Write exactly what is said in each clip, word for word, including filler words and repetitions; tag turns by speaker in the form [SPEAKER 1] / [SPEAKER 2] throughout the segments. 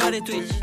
[SPEAKER 1] faré Twitch.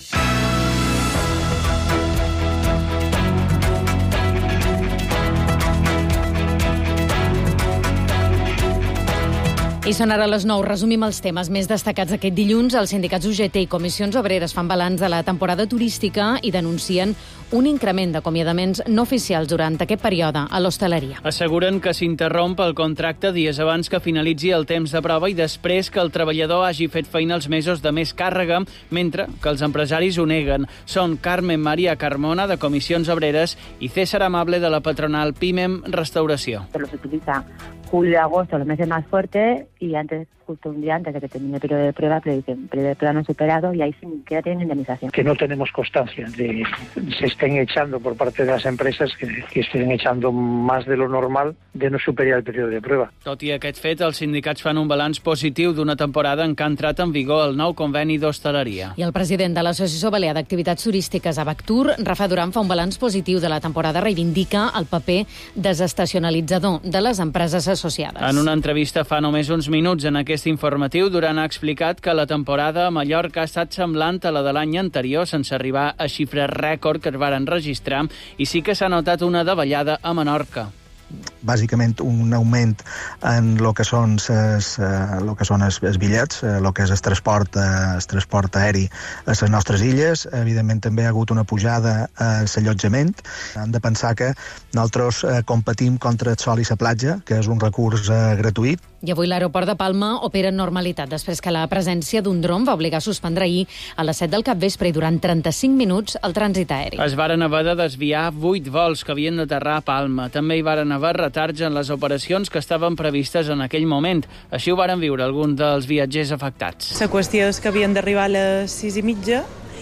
[SPEAKER 2] I són ara les nou. Resumim els temes més destacats aquest dilluns. Els sindicats U G T i Comissions Obreres fan balanç de la temporada turística i denuncien un increment d'acomiadaments no oficials durant aquest període a l'hostaleria.
[SPEAKER 3] Asseguren que s'interromp el contracte dies abans que finalitzi el temps de prova i després que el treballador hagi fet feina els mesos de més càrrega, mentre que els empresaris ho neguen. Són Carmen María Carmona, de Comissions Obreres, i César Amable, de la patronal Pimem Restauració.
[SPEAKER 4] Se los utiliza julio, agosto, los meses más fuertes, y antes, justo un día antes de que termine el periodo de prueba, pero dicen, el periodo de prueba no superado, y ahí sí que ya tienen indemnización.
[SPEAKER 5] Que no tenemos constancia de que se estén echando por parte de las empresas, que, que estén echando más de lo normal de no superar el periodo de prueba.
[SPEAKER 3] Tot i aquest fet, els sindicats fan un balanç positiu d'una temporada en què ha entrat en vigor el nou conveni d'hostaleria.
[SPEAKER 2] I el president de l'Associació Balear d'Activitats Turístiques, Abactur, Rafa Duran, fa un balanç positiu de la temporada, reivindica el paper desestacionalitzador de les empreses associades.
[SPEAKER 3] En una entrevista fa només uns minuts en aquest informatiu, Duran ha explicat que la temporada a Mallorca ha estat semblant a la de l'any anterior, sense arribar a xifres rècord que es varen registrar, i sí que s'ha notat una davallada a Menorca.
[SPEAKER 6] Bàsicament un augment en el que són els lo que són els, els bitllets, el que és el transport, el transport aeri a les nostres illes. Evidentment també ha hagut una pujada a l'allotjament. Hem de pensar que nosaltres competim contra el sol i la platja, que és un recurs gratuït.
[SPEAKER 2] I avui l'aeroport de Palma opera en normalitat, després que la presència d'un dron va obligar a suspendre ahir a les set del capvespre i durant trenta-cinc minuts el trànsit aeri.
[SPEAKER 3] Es varen haver de desviar vuit vols que havien d'aterrar a Palma. També hi varen haver retards en les operacions que estaven previstes en aquell moment. Així ho varen viure alguns dels viatgers afectats.
[SPEAKER 7] La qüestió és que havien d'arribar a les sis i mitja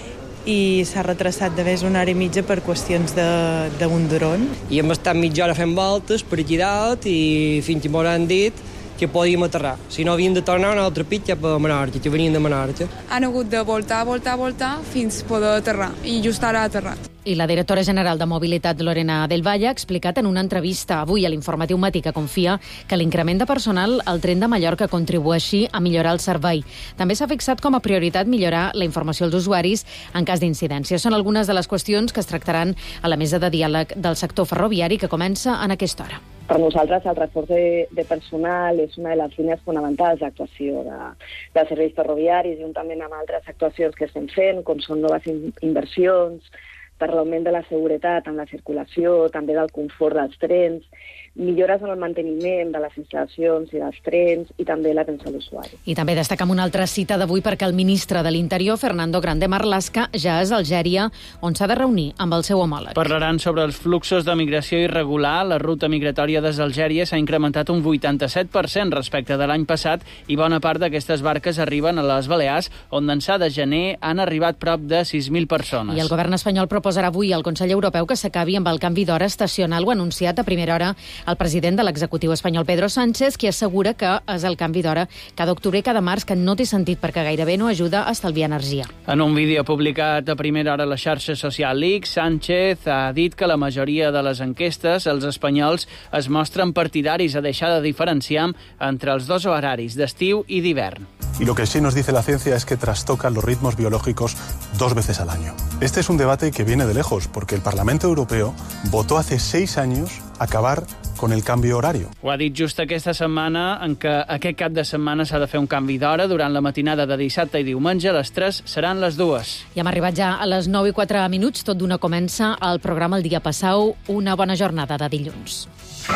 [SPEAKER 7] i s'ha retrasat de més una hora i mitja per qüestions d'un dron.
[SPEAKER 8] I hem estat mitja hora fent voltes per aquí dalt i fins que m'ho han dit que podíem aterrar. Si no, havíem de tornar a una altra pitja per Menorca, que venien de Menorca.
[SPEAKER 9] Han hagut de voltar, voltar, voltar fins poder aterrar, i just ara ha aterrat.
[SPEAKER 2] I la directora general de Mobilitat, Lorena Del Valle, ha explicat en una entrevista avui a l'Informatiu Matí que confia que l'increment de personal al tren de Mallorca contribueixi a millorar el servei. També s'ha fixat com a prioritat millorar la informació als usuaris en cas d'incidència. Són algunes de les qüestions que es tractaran a la mesa de diàleg del sector ferroviari que comença en aquesta hora.
[SPEAKER 10] Per nosaltres el reforç de, de personal és una de les línies fonamentals d'actuació de, de serveis ferroviaris, juntament amb altres actuacions que estem fent, com són noves in, inversions, per l'augment de la seguretat en la circulació, també del confort dels trens, millores en el manteniment de les instal·lacions i dels trens i també l'atenció a l'usuari.
[SPEAKER 2] I també destacam una altra cita d'avui perquè el ministre de l'Interior, Fernando Grande Marlaska, ja és a Algèria, on s'ha de reunir amb el seu homòleg.
[SPEAKER 3] Parlaran sobre els fluxos de migració irregular. La ruta migratòria des d'Algèria s'ha incrementat un vuitanta-set per cent respecte de l'any passat i bona part d'aquestes barques arriben a les Balears, on d'ençà de gener han arribat prop de sis mil persones.
[SPEAKER 2] I el govern espanyol proposarà avui al Consell Europeu que s'acabi amb el canvi d'hora estacional. Ho ha anunciat a primera hora el president de l'executiu espanyol, Pedro Sánchez, qui assegura que és el canvi d'hora cada octubre i cada març, que no té sentit perquè gairebé no ajuda a estalviar energia.
[SPEAKER 3] En un vídeo publicat a primera hora a la xarxa social X, Sánchez ha dit que la majoria de les enquestes, els espanyols, es mostren partidaris a deixar de diferenciar entre els dos horaris, d'estiu i d'hivern.
[SPEAKER 11] Y lo que sí nos dice la ciencia es que trastocan los ritmos biológicos dos veces al año. Este es un debate que viene de lejos, porque el Parlamento Europeo votó hace seis años acabar con el canvio horario.
[SPEAKER 3] Ho ha dit just aquesta setmana en què aquest cap de setmana s'ha de fer un canvi d'hora. Durant la matinada de dissabte i diumenge, les tres seran les dues.
[SPEAKER 2] I hem arribat ja a les nou i quatre minuts. Tot d'una comença el programa El dia passau. Una bona jornada de dilluns.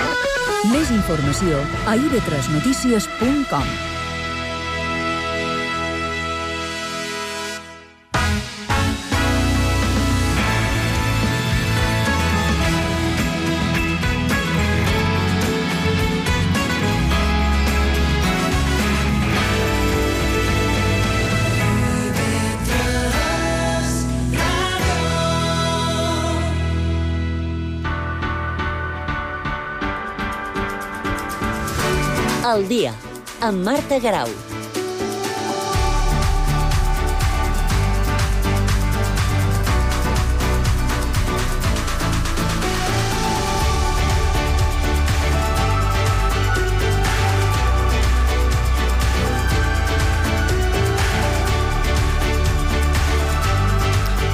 [SPEAKER 12] Més informació a i ve tres notícies punt com.
[SPEAKER 13] El dia, amb Marta Garau.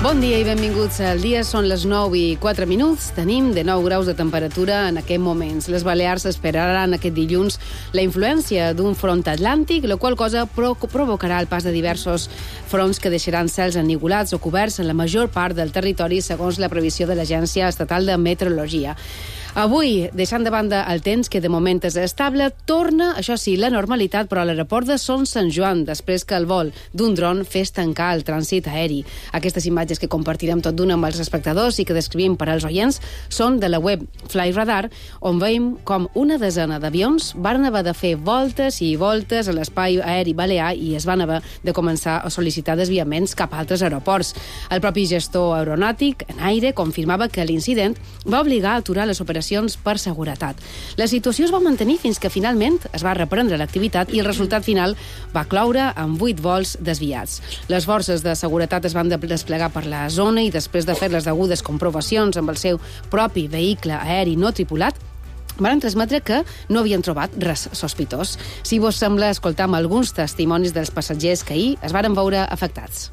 [SPEAKER 1] Bon dia i benvinguts al dia. Són les nou i quatre minuts. Tenim de nou graus de temperatura en aquests moments. Les Balears esperaran aquest dilluns la influència d'un front atlàntic, la qual cosa pro provocarà el pas de diversos fronts que deixaran cels ennivolats o coberts en la major part del territori, segons la previsió de l'Agència Estatal de Meteorologia. Avui, deixant de banda el temps, que de moment és estable, torna, això sí, la normalitat, però a l'aeroport de Son Sant Joan, després que el vol d'un dron fes tancar el trànsit aeri. Aquestes imatges que compartirem tot d'una amb els espectadors i que descrivim per als oients són de la web FlyRadar, on veiem com una desena d'avions van haver de fer voltes i voltes a l'espai aeri balear i es van haver de començar a sol·licitar desviaments cap a altres aeroports. El propi gestor aeronàutic en aire confirmava que l'incident va obligar a aturar les operacions per seguretat. La situació es va mantenir fins que finalment es va reprendre l'activitat i el resultat final va cloure amb vuit vols desviats. Les forces de seguretat es van desplegar per la zona i després de fer les degudes comprovacions amb el seu propi vehicle aeri no tripulat, van transmetre que no havien trobat res sospitós. Si vos sembla, escoltam alguns testimonis dels passatgers que ahir es varen veure afectats.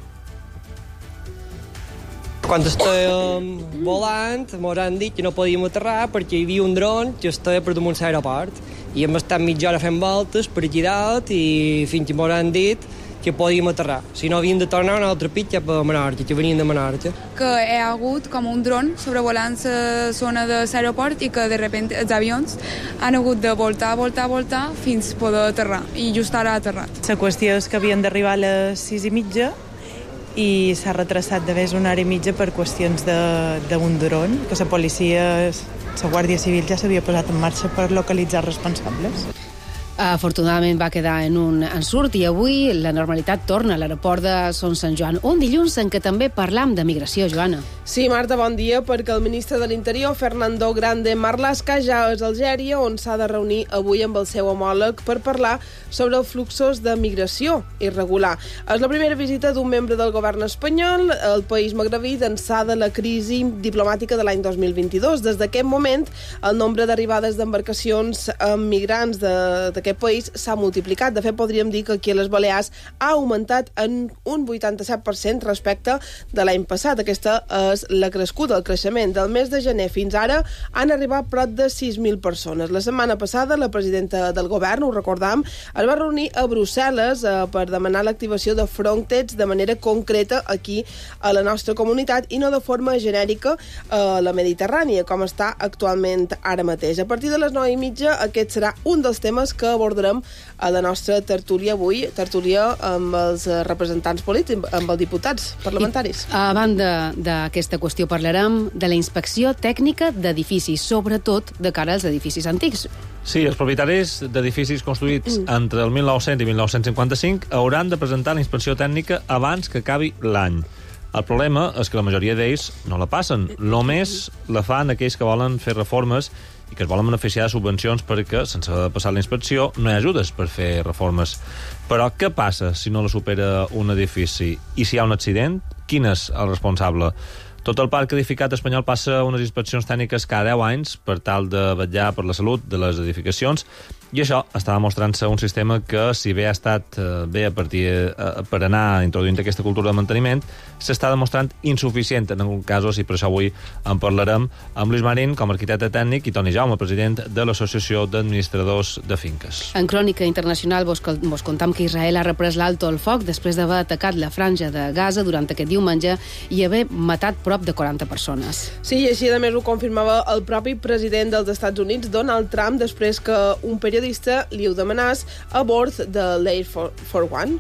[SPEAKER 8] Quan estàvem volant, ens han dit que no podíem aterrar perquè hi havia un dron que estava per damunt l'aeroport i hem estat mitja hora fent voltes per aquí dalt i fins que ens han dit que podíem aterrar. Si no, havíem de tornar a un altre pit cap a Menorca, que venien de Menorca.
[SPEAKER 9] Que hi ha hagut com un dron sobrevolant la zona de l'aeroport i que de repente els avions han hagut de voltar, voltar, voltar fins poder aterrar i just ara ha aterrat.
[SPEAKER 7] La qüestió és que havien d'arribar a les sis i mitja i s'ha retrasat de més una hora i mitja per qüestions d'un dron, que la policia, la Guàrdia Civil ja s'havia posat en marxa per localitzar responsables.
[SPEAKER 1] Afortunadament va quedar en un ensurt i avui la normalitat torna a l'aeroport de Son Sant Joan. Un dilluns en què també parlam de migració, Joana.
[SPEAKER 14] Sí, Marta, bon dia, perquè el ministre de l'Interior, Fernando Grande Marlaska, ja és a Algèria, on s'ha de reunir avui amb el seu homòleg per parlar sobre els fluxos de migració irregular. És la primera visita d'un membre del govern espanyol al país magrebí d'ençà de la crisi diplomàtica de l'any dos mil vint-i-dos. Des d'aquest moment, el nombre d'arribades d'embarcacions amb migrants d'aquest aquest país s'ha multiplicat. De fet, podríem dir que aquí a les Balears ha augmentat en un vuitanta-set per cent respecte de l'any passat. Aquesta és la crescuda, el creixement. Del mes de gener fins ara han arribat prop de sis mil persones. La setmana passada, la presidenta del govern, ho recordam, es va reunir a Brussel·les eh, per demanar l'activació de Frontex de manera concreta aquí a la nostra comunitat i no de forma genèrica a la Mediterrània, com està actualment ara mateix. A partir de les nou i mitja, aquest serà un dels temes que abordarem a la nostra tertúlia avui, tertúlia amb els representants polítics, amb els diputats parlamentaris.
[SPEAKER 1] I, a banda d'aquesta qüestió, parlarem de la inspecció tècnica d'edificis, sobretot de cara als edificis antics.
[SPEAKER 15] Sí, els propietaris d'edificis construïts mm. entre el mil nou-cents i mil nou-cents cinquanta-cinc hauran de presentar la inspecció tècnica abans que acabi l'any. El problema és que la majoria d'ells no la passen. Només la fan aquells que volen fer reformes i que es volen beneficiar de subvencions perquè, sense passar la inspecció, no hi ha ajudes per fer reformes. Però què passa si no la supera un edifici? I si hi ha un accident, quin és el responsable? Tot el parc edificat espanyol passa unes inspeccions tècniques cada deu anys per tal de vetllar per la salut de les edificacions i això està demostrant-se un sistema que, si bé ha estat eh, bé a partir eh, per anar introduint aquesta cultura de manteniment, s'està demostrant insuficient en alguns casos i per això avui en parlarem amb Luis Marín com a arquitecte tècnic i Toni Jaume, president de l'Associació d'Administradors de Finques.
[SPEAKER 1] En Crònica Internacional vos, vos contam que Israel ha reprès l'alto al foc després d'haver atacat la franja de Gaza durant aquest diumenge i haver matat prop de quaranta persones.
[SPEAKER 14] Sí, i així a més ho confirmava el propi president dels Estats Units, Donald Trump, després que un periodista li ho demanàs a bord de l'Air Force One.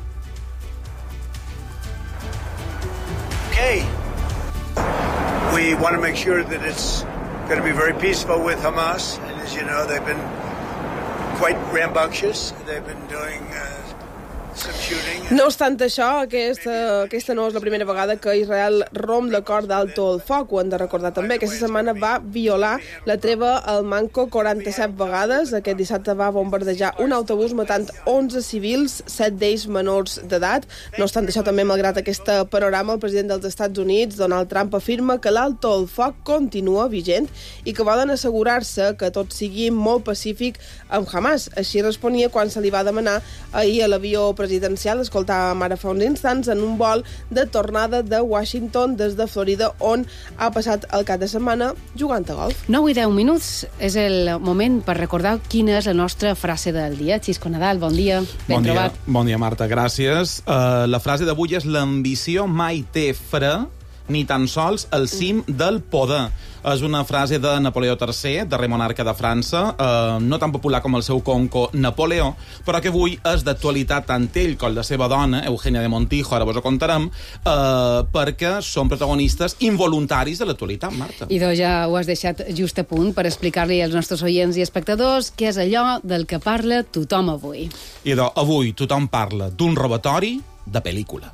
[SPEAKER 16] Okay. We want to make sure that it's going to be very peaceful with Hamas, and as you know, they've been quite rambunctious. They've been doing uh,
[SPEAKER 14] No obstant això, aquesta, aquesta no és la primera vegada que Israel romp l'acord d'alto al foc. Ho hem de recordar també. Aquesta setmana va violar la treva al Manco quaranta-set vegades. Aquest dissabte va bombardejar un autobús matant onze civils, set d'ells menors d'edat. No obstant això, també, malgrat aquesta panorama, el president dels Estats Units, Donald Trump, afirma que l'alto al foc continua vigent i que volen assegurar-se que tot sigui molt pacífic amb Hamas. Així responia quan se li va demanar ahir a l'avió presidencial. Escolta escoltàvem ara fa uns instants, en un vol de tornada de Washington des de Florida, on ha passat el cap de setmana jugant a golf.
[SPEAKER 1] nou i deu minuts és el moment per recordar quina és la nostra frase del dia. Xisco Nadal, bon dia, ben
[SPEAKER 17] bon
[SPEAKER 1] trobat.
[SPEAKER 17] Dia, bon dia, Marta, gràcies. Uh, la frase d'avui és: l'ambició mai té fre, ni tan sols el cim del poder. És una frase de Napoleó tercer, darrer monarca de França, eh, no tan popular com el seu conco Napoleó, però que avui és d'actualitat tant ell com la seva dona, Eugenia de Montijo, ara vos ho contarem, eh, perquè són protagonistes involuntaris de l'actualitat, Marta.
[SPEAKER 1] I doncs ja ho has deixat just a punt per explicar-li als nostres oients i espectadors què és allò del que parla tothom avui.
[SPEAKER 17] I doncs avui tothom parla d'un robatori de pel·lícula.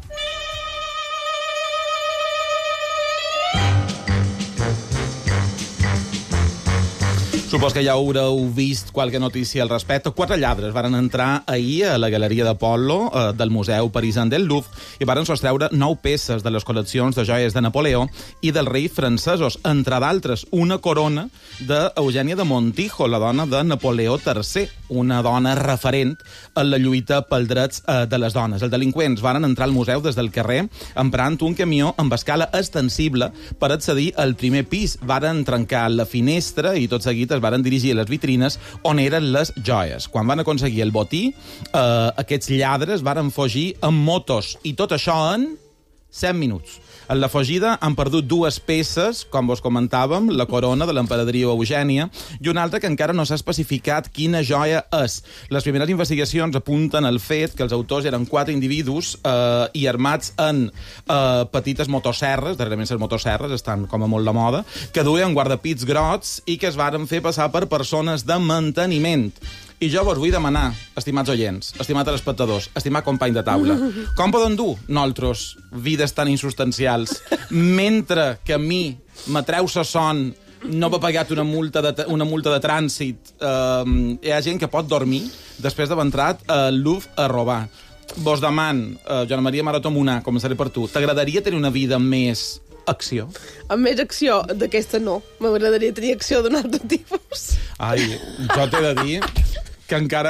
[SPEAKER 17] Supos que ja haureu vist qualque notícia al respecte. Quatre lladres varen entrar ahir a la galeria d'Apol·lo eh, del Museu Parisan del Louvre i varen sostreure nou peces de les col·leccions de joies de Napoleó i dels reis francesos, entre d'altres una corona d'Eugènia de Montijo, la dona de Napoleó tercer, una dona referent en la lluita pels drets eh, de les dones. Els delinqüents varen entrar al museu des del carrer emprant un camió amb escala extensible per accedir al primer pis. Varen trencar la finestra i tot seguit es varen dirigir a les vitrines on eren les joies. Quan van aconseguir el botí, eh, aquests lladres varen fugir amb motos, i tot això en set minuts. En la fugida han perdut dues peces, com vos comentàvem, la corona de l'emperadriu Eugènia, i una altra que encara no s'ha especificat quina joia és. Les primeres investigacions apunten al fet que els autors eren quatre individus eh, i armats en eh, petites motosserres, darrerament les motosserres estan com a molt de moda, que duien guardapits grocs i que es varen fer passar per persones de manteniment. I jo vos vull demanar, estimats oients, estimats espectadors, estimat company de taula, com poden dur nosaltres vides tan insustancials mentre que a mi m'atreu sa son, no m'ha pagat una multa de, una multa de trànsit, eh, hi ha gent que pot dormir després d'haver entrat al Louvre a robar. Vos deman, eh, Joana Maria Maroto Munar, començaré per tu, t'agradaria tenir una vida més acció?
[SPEAKER 14] Amb més acció d'aquesta no. M'agradaria tenir acció d'un altre tipus.
[SPEAKER 17] Ai, jo t'he de dir que encara...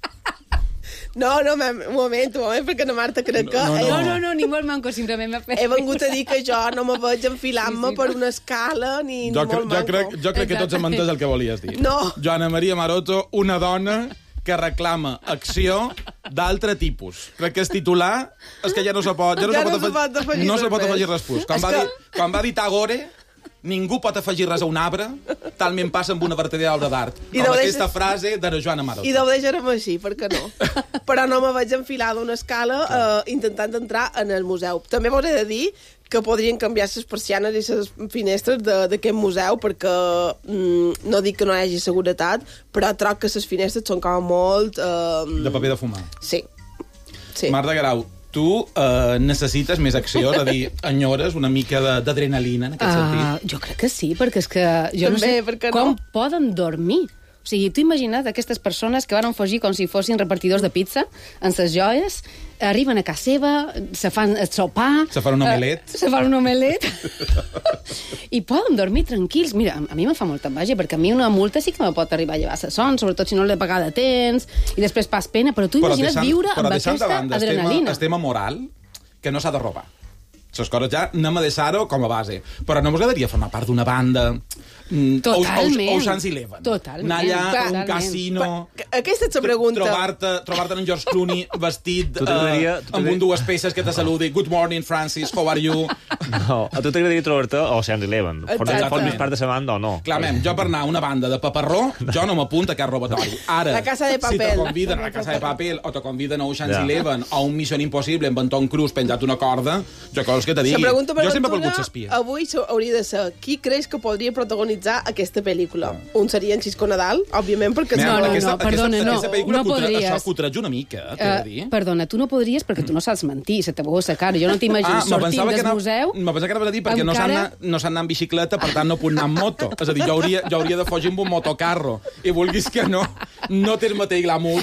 [SPEAKER 14] No, no, un moment, un moment, perquè la Marta crec que...
[SPEAKER 1] No, no, no, no, no ni molt manco, simplement m'ha fet...
[SPEAKER 14] He vengut a dir que jo no me veig enfilant-me sí, sí, per una escala ni,
[SPEAKER 17] jo
[SPEAKER 14] ni molt
[SPEAKER 17] jo
[SPEAKER 14] manco.
[SPEAKER 17] Crec, jo crec que tots hem entès el que volies dir.
[SPEAKER 14] No.
[SPEAKER 17] Joana Maria Maroto, una dona que reclama acció d'altre tipus. Crec que és titular, és que ja no se pot, ja no, ja se, pot no afegir, se pot afegir no se pot afegir res plus. Quan, va que... dir, quan va dir Tagore, ningú pot afegir res a un arbre, talment passa amb una vertadera obra d'art. Com deixes... aquesta frase de la Joana Maroto.
[SPEAKER 14] I deu deixar-me així, per què no? Però no me vaig enfilar d'una escala eh, intentant entrar en el museu. També vos he de dir que podrien canviar les persianes i les finestres d'aquest museu, perquè mm, no dic que no hi hagi seguretat, però troc que les finestres són com molt... Eh,
[SPEAKER 17] de paper de fumar.
[SPEAKER 14] Sí. sí.
[SPEAKER 17] Marta Guerau, tu eh, necessites més acció, és a dir, enyores una mica d'adrenalina en aquest uh, sentit?
[SPEAKER 1] Jo crec que sí, perquè és que jo
[SPEAKER 14] També,
[SPEAKER 1] no sé com no? poden dormir. O sigui, tu imagina't aquestes persones que van fugir com si fossin repartidors de pizza en ses joies, arriben a casa seva, se fan el sopar...
[SPEAKER 17] Se fan un omelet.
[SPEAKER 1] Uh, se fan un omelet. I poden dormir tranquils. Mira, a mi me fa molta enveja, perquè a mi una multa sí que me pot arribar a llevar la son, sobretot si no l'he pagat a temps, i després pas pena, però tu imagines deixant, viure amb aquesta banda, adrenalina.
[SPEAKER 17] El tema moral, que no s'ha de robar. Les coses ja anem a deixar-ho com a base. Però no m'agradaria formar part d'una banda...
[SPEAKER 1] Totalment.
[SPEAKER 17] Ocean's Eleven.
[SPEAKER 1] Totalment.
[SPEAKER 17] Anar allà a un casino...
[SPEAKER 14] Aquesta és la pregunta.
[SPEAKER 17] Trobar-te trobar en George Clooney vestit uh, amb un dues peces que te saludi. Good morning, Francis, how are you?
[SPEAKER 15] No, a tu t'agradaria trobar-te a Ocean's Eleven. Formes part de la banda o no?
[SPEAKER 17] Clarament, jo per anar a una banda de paparró, jo no m'apunto a cap robatori. Ara,
[SPEAKER 14] la Casa de Papel.
[SPEAKER 17] Si te conviden a la Casa de Papel o te conviden a Ocean's ja. Eleven o un Mission Impossible amb en Tom Cruise penjat una corda, jo coses que te digui. Jo sempre he volgut ser espia.
[SPEAKER 14] Avui hauria de ser qui creus que podria protagonitzar aquesta pel·lícula? Un seria en Xisco Nadal, òbviament, perquè...
[SPEAKER 1] No, no, no, perdona, no.
[SPEAKER 17] Aquesta pel·lícula
[SPEAKER 1] no podries.
[SPEAKER 17] Això cutreig una mica, t'he de dir.
[SPEAKER 1] Uh, perdona, tu no podries perquè tu no saps mentir, se te veu a cara. Jo no t'imagino ah, sortint del museu...
[SPEAKER 17] Me pensava que anaves a dir perquè no s'han anat no en bicicleta, per tant no puc anar en moto. És a dir, jo hauria, jo hauria de fugir amb un motocarro. I vulguis que no, no té el mateix glamour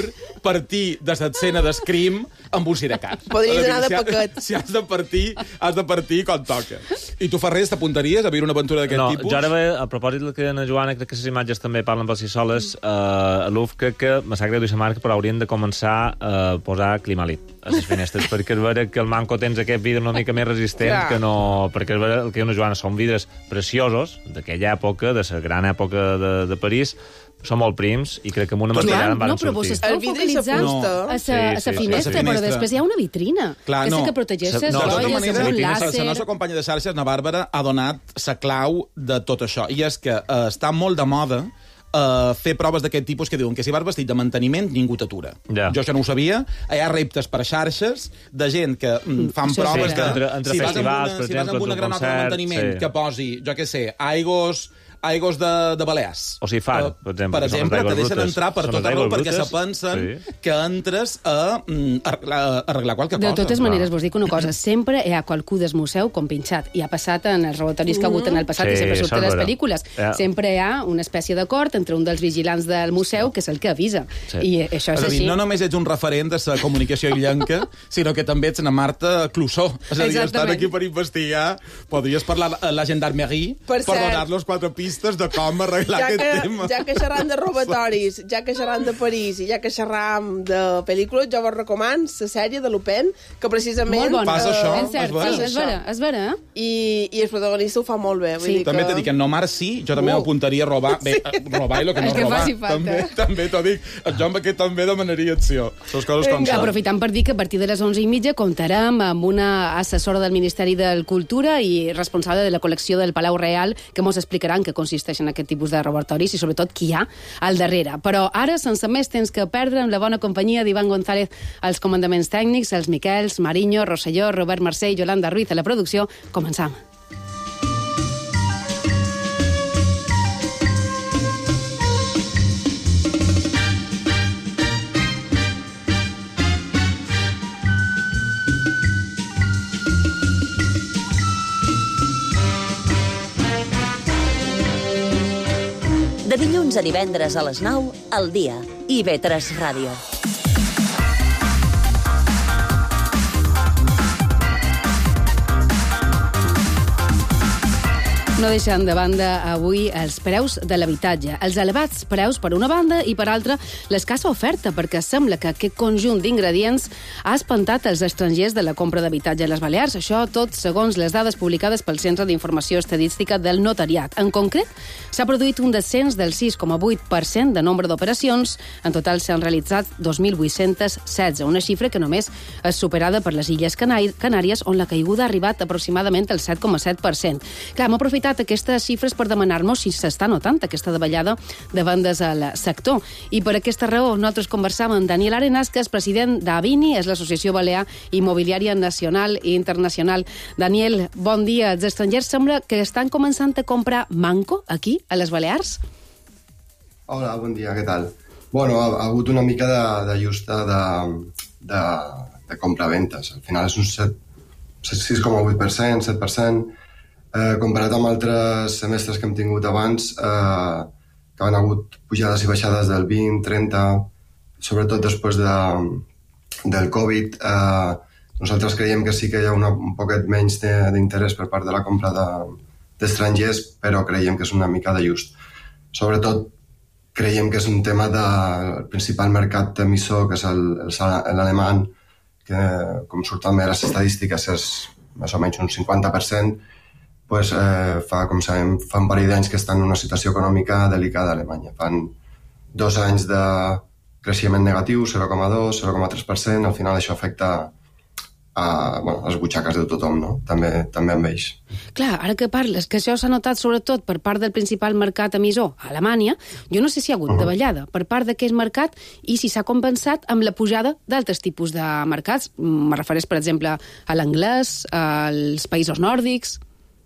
[SPEAKER 17] partir de l'escena d'Scream amb un sidecar.
[SPEAKER 14] Podries anar de
[SPEAKER 17] si
[SPEAKER 14] paquet.
[SPEAKER 17] Si has de partir, has de partir com toca. I tu, Ferrer, t'apuntaries a viure una aventura d'aquest
[SPEAKER 15] no,
[SPEAKER 17] tipus?
[SPEAKER 15] Jo ara, bé, a propòsit del que deia Joana, crec que les imatges també parlen per si soles. Uh, a l'U F crec que, me sap greu dir la marca, però haurien de començar a posar Climalit a les finestres, perquè és vera que el manco tens aquest vidre una mica més resistent
[SPEAKER 14] Clar.
[SPEAKER 15] que no... Perquè és vera el que diu una Joana, són vidres preciosos d'aquella època, de la gran època de, de París, són molt prims i crec que amb una maquillada en van
[SPEAKER 1] no, però vos
[SPEAKER 15] sortir.
[SPEAKER 1] esteu focalitzant
[SPEAKER 14] no.
[SPEAKER 1] a la
[SPEAKER 15] Sí, sí, sí.
[SPEAKER 1] finestra, però després hi ha una vitrina.
[SPEAKER 17] Clar,
[SPEAKER 1] que
[SPEAKER 17] no.
[SPEAKER 1] és que protegeix les
[SPEAKER 15] No, de tota
[SPEAKER 1] joies,
[SPEAKER 17] manera,
[SPEAKER 1] amb un
[SPEAKER 17] la,
[SPEAKER 1] làser...
[SPEAKER 17] la nostra companya de xarxes, na Bàrbara, ha donat la clau de tot això. I és que eh, està molt de moda Uh, fer proves d'aquest tipus que diuen que si vas vestit de manteniment, ningú t'atura.
[SPEAKER 15] Ja.
[SPEAKER 17] Jo això no ho sabia. Hi ha reptes per xarxes de gent que mm, fan
[SPEAKER 1] Això
[SPEAKER 17] proves
[SPEAKER 1] sí,
[SPEAKER 17] de...
[SPEAKER 15] entre- entre
[SPEAKER 17] si vas amb
[SPEAKER 15] festivals,
[SPEAKER 17] una,
[SPEAKER 15] per
[SPEAKER 17] si vas
[SPEAKER 15] exemple,
[SPEAKER 17] amb una
[SPEAKER 15] un
[SPEAKER 17] granota de
[SPEAKER 15] concert,
[SPEAKER 17] manteniment
[SPEAKER 15] sí.
[SPEAKER 17] que posi, jo què sé, aigos... aigos de, de Balears.
[SPEAKER 15] O sigui, far, per exemple,
[SPEAKER 17] Per
[SPEAKER 15] que són
[SPEAKER 17] exemple,
[SPEAKER 15] les
[SPEAKER 17] te
[SPEAKER 15] aigües
[SPEAKER 17] deixen
[SPEAKER 15] brutes.
[SPEAKER 17] entrar per
[SPEAKER 15] Són
[SPEAKER 17] tot
[SPEAKER 15] les
[SPEAKER 17] arreu
[SPEAKER 15] aigües
[SPEAKER 17] perquè se
[SPEAKER 15] brutes,
[SPEAKER 17] pensen
[SPEAKER 15] sí.
[SPEAKER 17] que entres a mm, arreglar, arreglar qualque
[SPEAKER 1] De
[SPEAKER 17] cosa.
[SPEAKER 1] totes maneres, vos dic una cosa, sempre hi ha qualcú del museu com pinxat. I ha passat en els robatoris que ha hagut en el passat
[SPEAKER 15] Sí,
[SPEAKER 1] i sempre surt
[SPEAKER 15] això
[SPEAKER 1] a
[SPEAKER 15] és
[SPEAKER 1] les
[SPEAKER 15] vera.
[SPEAKER 1] pel·lícules.
[SPEAKER 15] Ja.
[SPEAKER 1] Sempre hi ha una espècie d'acord entre un dels vigilants del museu, que és el que avisa.
[SPEAKER 15] Sí.
[SPEAKER 1] I això és,
[SPEAKER 17] És a dir,
[SPEAKER 1] així.
[SPEAKER 17] no només ets un referent de la comunicació illenca, sinó que també ets una Marta Clusó. És a dir, estan
[SPEAKER 1] Exactament.
[SPEAKER 17] aquí per investigar. Podries parlar a la gendarmerie
[SPEAKER 14] Per
[SPEAKER 17] per,
[SPEAKER 14] cert.
[SPEAKER 17] donar-los quatre pistes de com arreglar
[SPEAKER 14] Ja
[SPEAKER 17] aquest
[SPEAKER 14] que,
[SPEAKER 17] tema.
[SPEAKER 14] ja que xerram de robatoris, ja que xerram de París i ja que xerram de pel·lícules, jo vos recomano la sèrie de Lupin, que precisament...
[SPEAKER 1] Molt bona.
[SPEAKER 17] Passa això,
[SPEAKER 1] És cert,
[SPEAKER 17] és vera.
[SPEAKER 1] sí, és vera, és vera, eh?
[SPEAKER 14] I, i el protagonista ho fa molt bé. Vull
[SPEAKER 1] Sí.
[SPEAKER 14] dir
[SPEAKER 17] També
[SPEAKER 14] que...
[SPEAKER 17] t'he dit que no marci, jo també
[SPEAKER 14] Uh.
[SPEAKER 17] m'apuntaria a robar. Bé, robar i el que no
[SPEAKER 1] El que
[SPEAKER 17] robar.
[SPEAKER 1] faci falta.
[SPEAKER 17] També, també t'ho dic. Jo amb aquest també demanaria acció. Les coses com són.
[SPEAKER 1] Aprofitant per dir que a partir de les onze i mitja comptarem amb una assessora del Ministeri de Cultura i responsable de la col·lecció del Palau Real que mos explicaran què consisteixen aquest tipus de robatoris i sobretot qui hi ha al darrere. Però ara, sense més temps que perdre, amb la bona companyia d'Ivan González als comandaments tècnics, els Miquels, Mariño, Rosselló, Robert Mercè i Yolanda Ruiz a la producció, començam.
[SPEAKER 13] De dilluns a divendres a les nou, al dia. I ve tres Ràdio.
[SPEAKER 1] No deixen de banda avui els preus de l'habitatge. Els elevats preus per una banda i per altra l'escassa oferta, perquè sembla que aquest conjunt d'ingredients ha espantat els estrangers de la compra d'habitatge a les Balears. Això tot segons les dades publicades pel Centre d'Informació Estadística del Notariat. En concret, s'ha produït un descens del sis coma vuit per cent de nombre d'operacions. En total s'han realitzat dos mil vuit-cents setze, una xifra que només és superada per les Illes Canàries, on la caiguda ha arribat aproximadament al set coma set per cent. Clar, hem aprofitat aquestes xifres per demanar-nos si s'està notant aquesta davallada de vendes al sector. I per aquesta raó nosaltres conversàvem amb Daniel Arenas, que és president d'Avini, és l'Associació Balear Immobiliària Nacional i Internacional. Daniel, bon dia. Els estrangers sembla que estan començant a comprar manco aquí, a les Balears?
[SPEAKER 18] Hola, bon dia, què tal? Bueno, ha, ha hagut una mica d'ajusta de, de, de compra-ventes. Al final és un set, sis coma vuit per cent, set per cent. Eh, comparat amb altres semestres que hem tingut abans, eh, que han hagut pujades i baixades del vint, trenta, sobretot després de, del Covid, eh, nosaltres creiem que sí que hi ha una, un poquet menys d'interès per part de la compra d'estrangers, de, però creiem que és una mica d'ajust. Sobretot creiem que és un tema del principal mercat emissor, que és l'alemany, que, com surt també a les estadístiques, és més o menys un cinquanta per cent, pues, eh, fa, com sabem, fa un parell d'anys que estan en una situació econòmica delicada a Alemanya. Fan dos anys de creixement negatiu, zero coma dos, zero coma tres per cent, al final això afecta a bueno, les butxaques de tothom, no? També, també amb ells.
[SPEAKER 1] Clar, ara que parles, que això s'ha notat sobretot per part del principal mercat emissor, Alemanya, jo no sé si hi ha hagut uh -huh. davallada per part d'aquest mercat i si s'ha compensat amb la pujada d'altres tipus de mercats. Me refereix, per exemple, a l'anglès, als països nòrdics...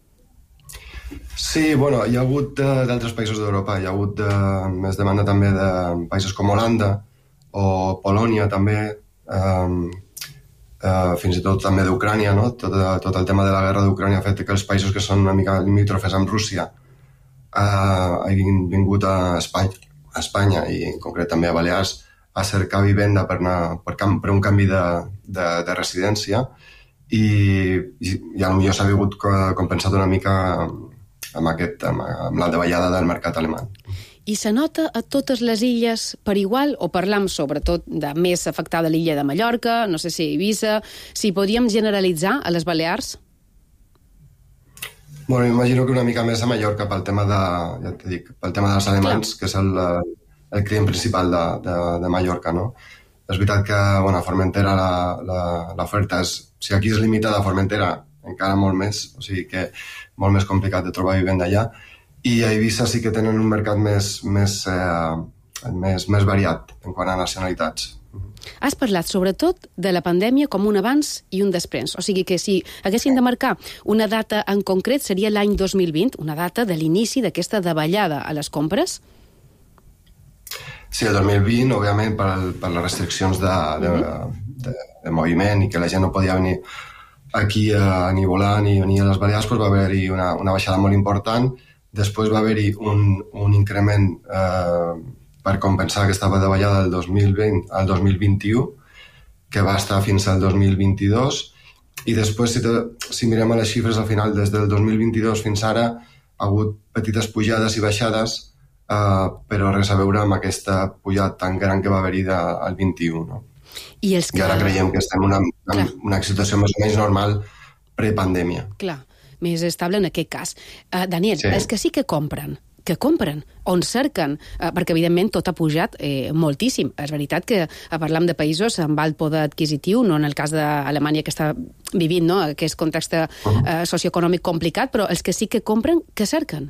[SPEAKER 18] Sí, bueno, hi ha hagut uh, d'altres països d'Europa, hi ha hagut uh, més demanda també de països com Holanda o Polònia també, um, uh, fins i tot també d'Ucrània, no? Tot, uh, tot el tema de la guerra d'Ucrània ha fet que els països que són una mica limítrofes amb Rússia uh, hagin vingut a Espanya, a Espanya i en concret també a Balears a cercar vivenda per, una, per, per un canvi de, de, de residència i, i, i potser s'ha hagut compensat una mica amb, aquest, amb, amb la davallada del mercat alemany.
[SPEAKER 1] I se nota a totes les illes per igual o parlam sobretot de més afectada l'illa de Mallorca, no sé si Eivissa, si podríem generalitzar a les Balears?
[SPEAKER 18] Bueno, imagino que una mica més a Mallorca pel tema de, ja t'he dit, pel tema dels alemanys, Clar. que és el, el client principal de, de, de Mallorca, no? És veritat que, bueno, a Formentera l'oferta és... Si aquí és limitada a Formentera, encara molt més, o sigui que molt més complicat de trobar vivenda allà, i a Eivissa sí que tenen un mercat més, més, eh, més, més variat en quant a nacionalitats.
[SPEAKER 1] Has parlat sobretot de la pandèmia com un abans i un després. O sigui que si haguessin de marcar una data en concret seria l'any dos mil vint, una data de l'inici d'aquesta davallada a les compres?
[SPEAKER 18] Sí, el dos mil vint, òbviament, per, per les restriccions de, de, de, de moviment i que la gent no podia venir aquí a, ni volar ni venir a les Balears, doncs va haver-hi una, una baixada molt important. Després va haver-hi un, un increment eh, per compensar aquesta davallada del dos mil vint al dos mil vint-i-u, que va estar fins al dos mil vint-i-dos, i després, si, te, si mirem a les xifres, al final, des del dos mil vint-i-dos fins ara, ha hagut petites pujades i baixades, eh, però res a veure amb aquesta pujada tan gran que va haver-hi al vint-i-u. No?
[SPEAKER 1] I, els que...
[SPEAKER 18] I ara creiem que estem en una, en una situació més o menys normal prepandèmia.
[SPEAKER 1] Clar. Més estable en aquest cas. Uh, Daniel, sí. Els que sí que compren, que compren, on cerquen, uh, perquè evidentment tot ha pujat eh, moltíssim. És veritat que uh, parlam de països amb alt poder adquisitiu, no en el cas d'Alemanya que està vivint no, aquest context uh, socioeconòmic complicat, però els que sí que compren, que cerquen?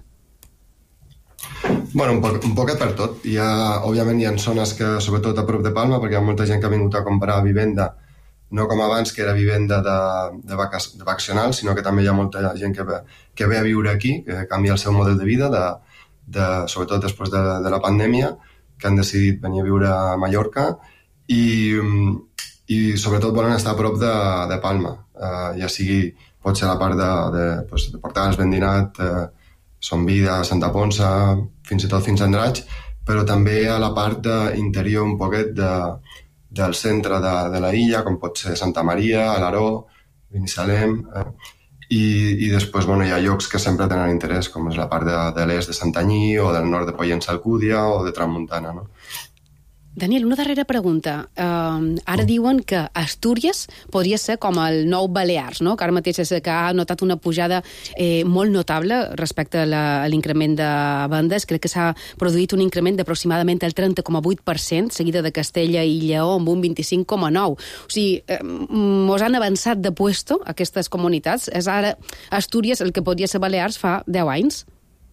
[SPEAKER 18] Bueno, un, poc, un poquet per tot. Hi ha, òbviament hi ha zones que, sobretot a prop de Palma, perquè hi ha molta gent que ha vingut a comprar vivenda no com abans, que era vivenda de, de, vaca, de vacacional, sinó que també hi ha molta gent que ve, que ve a viure aquí, que canvia el seu model de vida, de, de, sobretot després de, de la pandèmia, que han decidit venir a viure a Mallorca i, i sobretot volen estar a prop de, de Palma, uh, ja sigui, pot ser la part de, de, pues, de Portals, Vendinat, uh, Son Vida, Santa Ponsa, fins i tot fins a Andratx, però també a la part de, interior un poquet de del centre de, de la illa, com pot ser Santa Maria, Alaró, Binissalem, eh, i, i després bueno, hi ha llocs que sempre tenen interès, com és la part de, de l'est de Santanyí, o del nord de Pollença Alcúdia, o de Tramuntana, no?
[SPEAKER 1] Daniel, una darrera pregunta. Uh, ara diuen que Astúries podria ser com el nou Balears, no? Que ara mateix és que ha notat una pujada eh, molt notable respecte a, la, a l'increment de vendes. Crec que s'ha produït un increment d'aproximadament el trenta coma vuit per cent, seguida de Castella i Lleó amb un vint-i-cinc coma nou. O sigui, eh, mos han avançat de puesto aquestes comunitats. És ara Astúries el que podria ser Balears fa deu anys?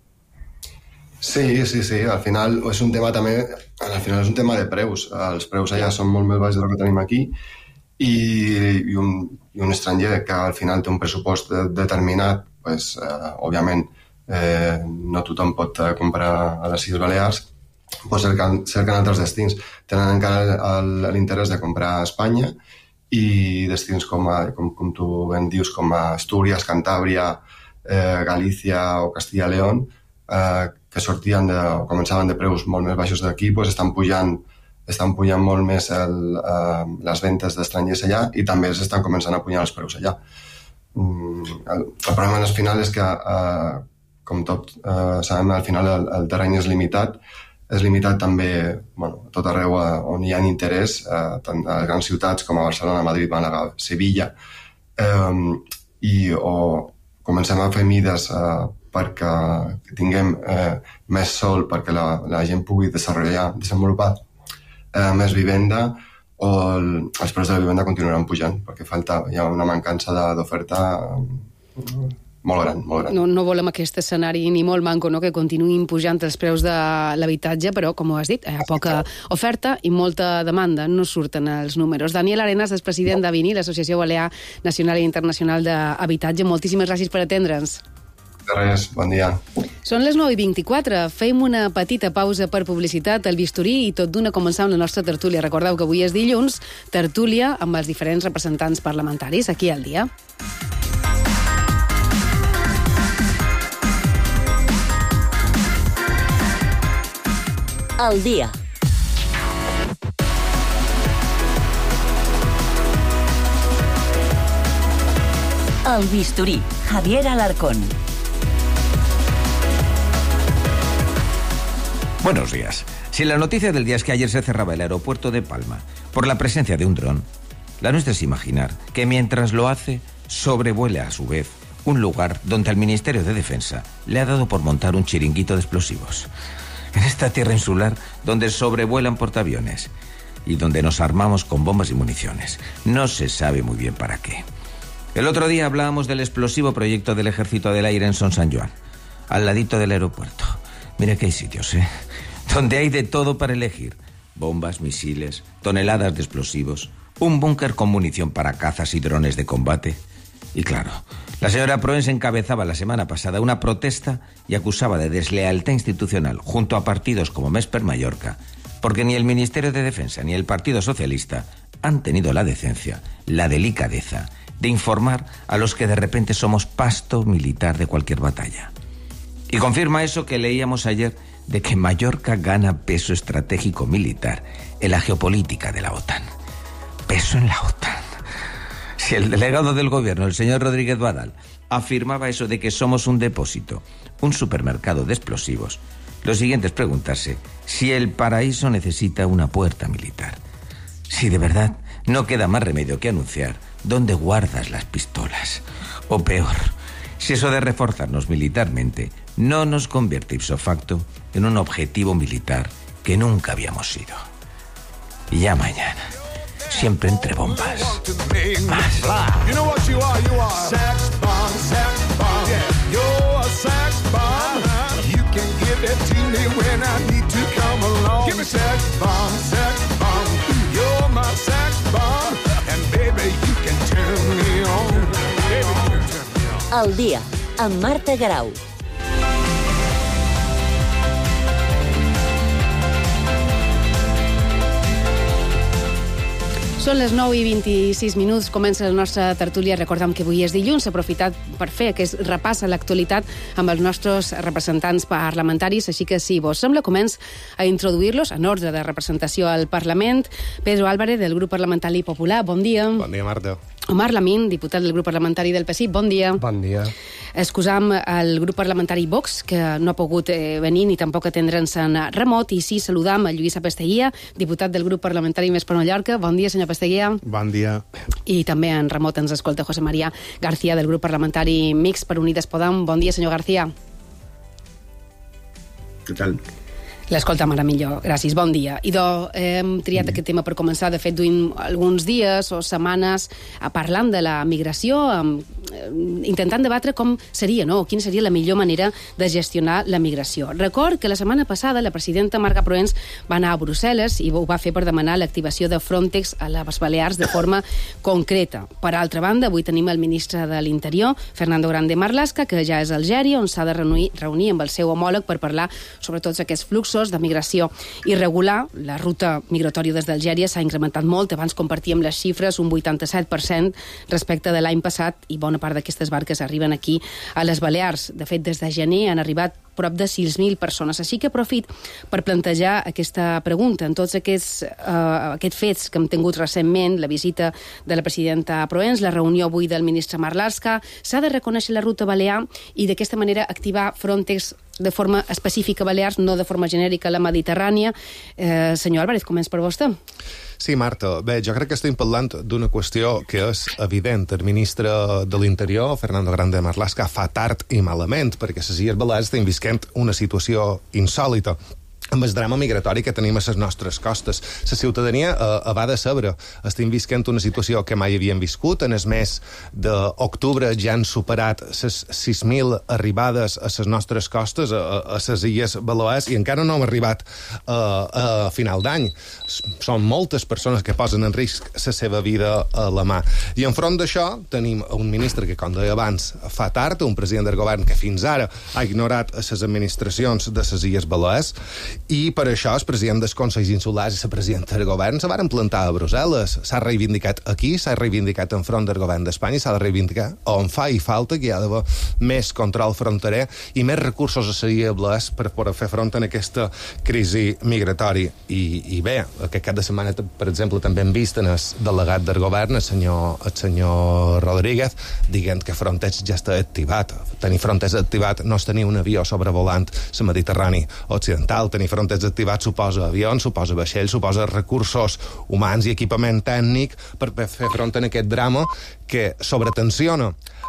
[SPEAKER 18] Sí, sí, sí. Al final és un tema també, al final és un tema de preus. Els preus allà són molt més baixos del que tenim aquí i, i, un, i un estranger que al final té un pressupost de, determinat, pues, eh, òbviament eh, no tothom pot comprar a les Illes Balears, pues cerquen, cerquen altres destins. Tenen encara l'interès de comprar a Espanya i destins com, a, com, com tu ben dius, com a Astúries, Cantàbria, eh, Galícia o Castilla i León, eh, que sortien de, o començaven de preus molt més baixos d'aquí, doncs estan pujant, estan pujant molt més el, eh, les ventes d'estrangers allà i també s'estan començant a pujar els preus allà. Mm, el, el problema al final és que, eh, com tot eh, sabem, al final el, el terreny és limitat, és limitat també bueno, tot arreu on hi ha interès, eh, tant a les grans ciutats com a Barcelona, Madrid, Màlaga, Sevilla, eh, i o comencem a fer mides eh, perquè tinguem eh, més sol, perquè la, la gent pugui desenvolupar, desenvolupar eh, més vivenda, o el, els preus de la vivenda continuaran pujant, perquè falta, hi ha una mancança d'oferta molt gran, molt gran.
[SPEAKER 1] No, no volem aquest escenari ni molt manco, no?, que continuïn pujant els preus de l'habitatge, però, com ho has dit, hi ha poca oferta i molta demanda, no surten els números. Daniel Arenas és president d'Avini, l'Associació Balear Nacional i Internacional d'Habitatge. Moltíssimes gràcies per atendre'ns.
[SPEAKER 18] De res, bon dia.
[SPEAKER 1] Són les nou i vint-i-quatre. Fem una petita pausa per publicitat al bisturí i tot d'una començar amb la nostra tertúlia. Recordeu que avui és dilluns, tertúlia amb els diferents representants parlamentaris aquí al dia.
[SPEAKER 13] Al dia. El Bisturí, Javier Alarcón.
[SPEAKER 19] Buenos días. Si la noticia del día es que ayer se cerraba el aeropuerto de Palma por la presencia de un dron, la nuestra es imaginar que mientras lo hace, sobrevuela a su vez un lugar donde al Ministerio de Defensa le ha dado por montar un chiringuito de explosivos. En esta tierra insular donde sobrevuelan portaaviones y donde nos armamos con bombas y municiones. No se sabe muy bien para qué. El otro día hablábamos del explosivo proyecto del Ejército del Aire en Son San Joan, al ladito del aeropuerto. Mira que hay sitios, ¿eh? Donde hay de todo para elegir. Bombas, misiles, toneladas de explosivos, un búnker con munición para cazas y drones de combate. Y claro, la señora Proens encabezaba la semana pasada una protesta y acusaba de deslealtad institucional junto a partidos como Mesper Mallorca, porque ni el Ministerio de Defensa ni el Partido Socialista han tenido la decencia, la delicadeza de informar a los que de repente somos pasto militar de cualquier batalla. Y confirma eso que leíamos ayer de que Mallorca gana peso estratégico militar en la geopolítica de la OTAN. Peso en la OTAN. Si el delegado del gobierno, el señor Rodríguez Badal, afirmaba eso de que somos un depósito, un supermercado de explosivos, lo siguiente es preguntarse si el paraíso necesita una puerta militar. Si de verdad no queda más remedio que anunciar dónde guardas las pistolas. O peor, si eso de reforzarnos militarmente no nos convierte ipso facto en un objetivo militar que nunca habíamos sido. Y ya mañana, siempre entre bombas. Más.
[SPEAKER 20] You know what you are, you are sex bomb, sex bomb. Yeah, you're a sex bomb. You can give it to me when I need to come along. Give me sex bomb, sex bomb. You're my sex bomb. And baby, you can turn me on. Baby, you can turn me on.
[SPEAKER 13] El dia, amb Marta Grau.
[SPEAKER 1] Són les nou i vint-i-sis minuts, comença la nostra tertúlia. Recordem que avui és dilluns, s'ha aprofitat per fer aquest repàs a l'actualitat amb els nostres representants parlamentaris, així que si vos sembla, començ a introduir-los en ordre de representació al Parlament. Pedro Álvarez, del grup parlamentari popular, bon dia.
[SPEAKER 21] Bon dia, Marta.
[SPEAKER 1] Omar Lamín, diputat del grup parlamentari del P S I, bon dia.
[SPEAKER 21] Bon dia.
[SPEAKER 1] Excusam el grup parlamentari Vox, que no ha pogut eh, venir ni tampoc atendre'ns en remot, i sí, saludam a Lluís Apasteguía, diputat del grup parlamentari Més per Mallorca. Bon dia, senyor Apasteguía.
[SPEAKER 21] Bon dia.
[SPEAKER 1] I també en remot ens escolta José María García, del grup parlamentari Mix per Unides Podem. Bon dia, senyor García.
[SPEAKER 21] Què tal?
[SPEAKER 1] L'escolta ara millor, gràcies, bon dia. Idò, hem triat aquest tema per començar, de fet, duim alguns dies o setmanes parlant de la migració, intentant debatre com seria, no?, quina seria la millor manera de gestionar la migració. Record que la setmana passada la presidenta Marga Proens va anar a Brussel·les i ho va fer per demanar l'activació de Frontex a les Balears de forma concreta. Per altra banda, avui tenim el ministre de l'Interior, Fernando Grande Marlaska, que ja és a Algèria, on s'ha de reunir, reunir amb el seu homòleg per parlar sobre tots aquests fluxos de migració irregular. La ruta migratòria des d'Algèria s'ha incrementat molt. Abans compartíem les xifres, un vuitanta-set per cent respecte de l'any passat, i bona part d'aquestes barques arriben aquí a les Balears. De fet, des de gener han arribat prop de sis mil persones. Així que aprofit per plantejar aquesta pregunta. En tots aquests, uh, aquests fets que hem tingut recentment, la visita de la presidenta Proens, la reunió avui del ministre Marlaska, s'ha de reconèixer la ruta balear i d'aquesta manera activar Frontex de forma específica a Balears, no de forma genèrica a la Mediterrània. Eh, senyor Álvarez, començ per vostè.
[SPEAKER 21] Sí, Marta. Bé, jo crec que estem parlant d'una qüestió que és evident. El ministre de l'Interior, Fernando Grande Marlaska, fa tard i malament, perquè les Illes Balears estan visquent una situació insòlita amb el drama migratori que tenim a les nostres costes. La ciutadania eh, va de saber. Estem visquent una situació que mai havíem viscut. En el mes d'octubre ja han superat les sis mil arribades a les nostres costes, a, a les Illes Balears, i encara no hem arribat eh, a final d'any. Són moltes persones que posen en risc la seva vida a la mà. I enfront d'això tenim un ministre que, com deia abans, fa tard, un president del govern que fins ara ha ignorat les administracions de les Illes Balears, I per això el president dels Consells Insulars i la presidenta del govern se van plantar a Brussel·les. S'ha reivindicat aquí, s'ha reivindicat enfront del govern d'Espanya i s'ha de reivindicar on fa i falta que hi ha d'haver més control fronterer i més recursos assequibles per poder fer front a aquesta crisi migratòria. I, i bé, aquest cap de setmana, per exemple, també hem vist en el delegat del govern, el senyor, el senyor Rodríguez, dient que Frontex ja està activat. Tenir Frontex activat no és tenir un avió sobrevolant el Mediterrani occidental. Tenir Frontex activat suposa avions, suposa vaixells, suposa recursos humans i equipament tècnic per fer front a aquest drama que sobretensiona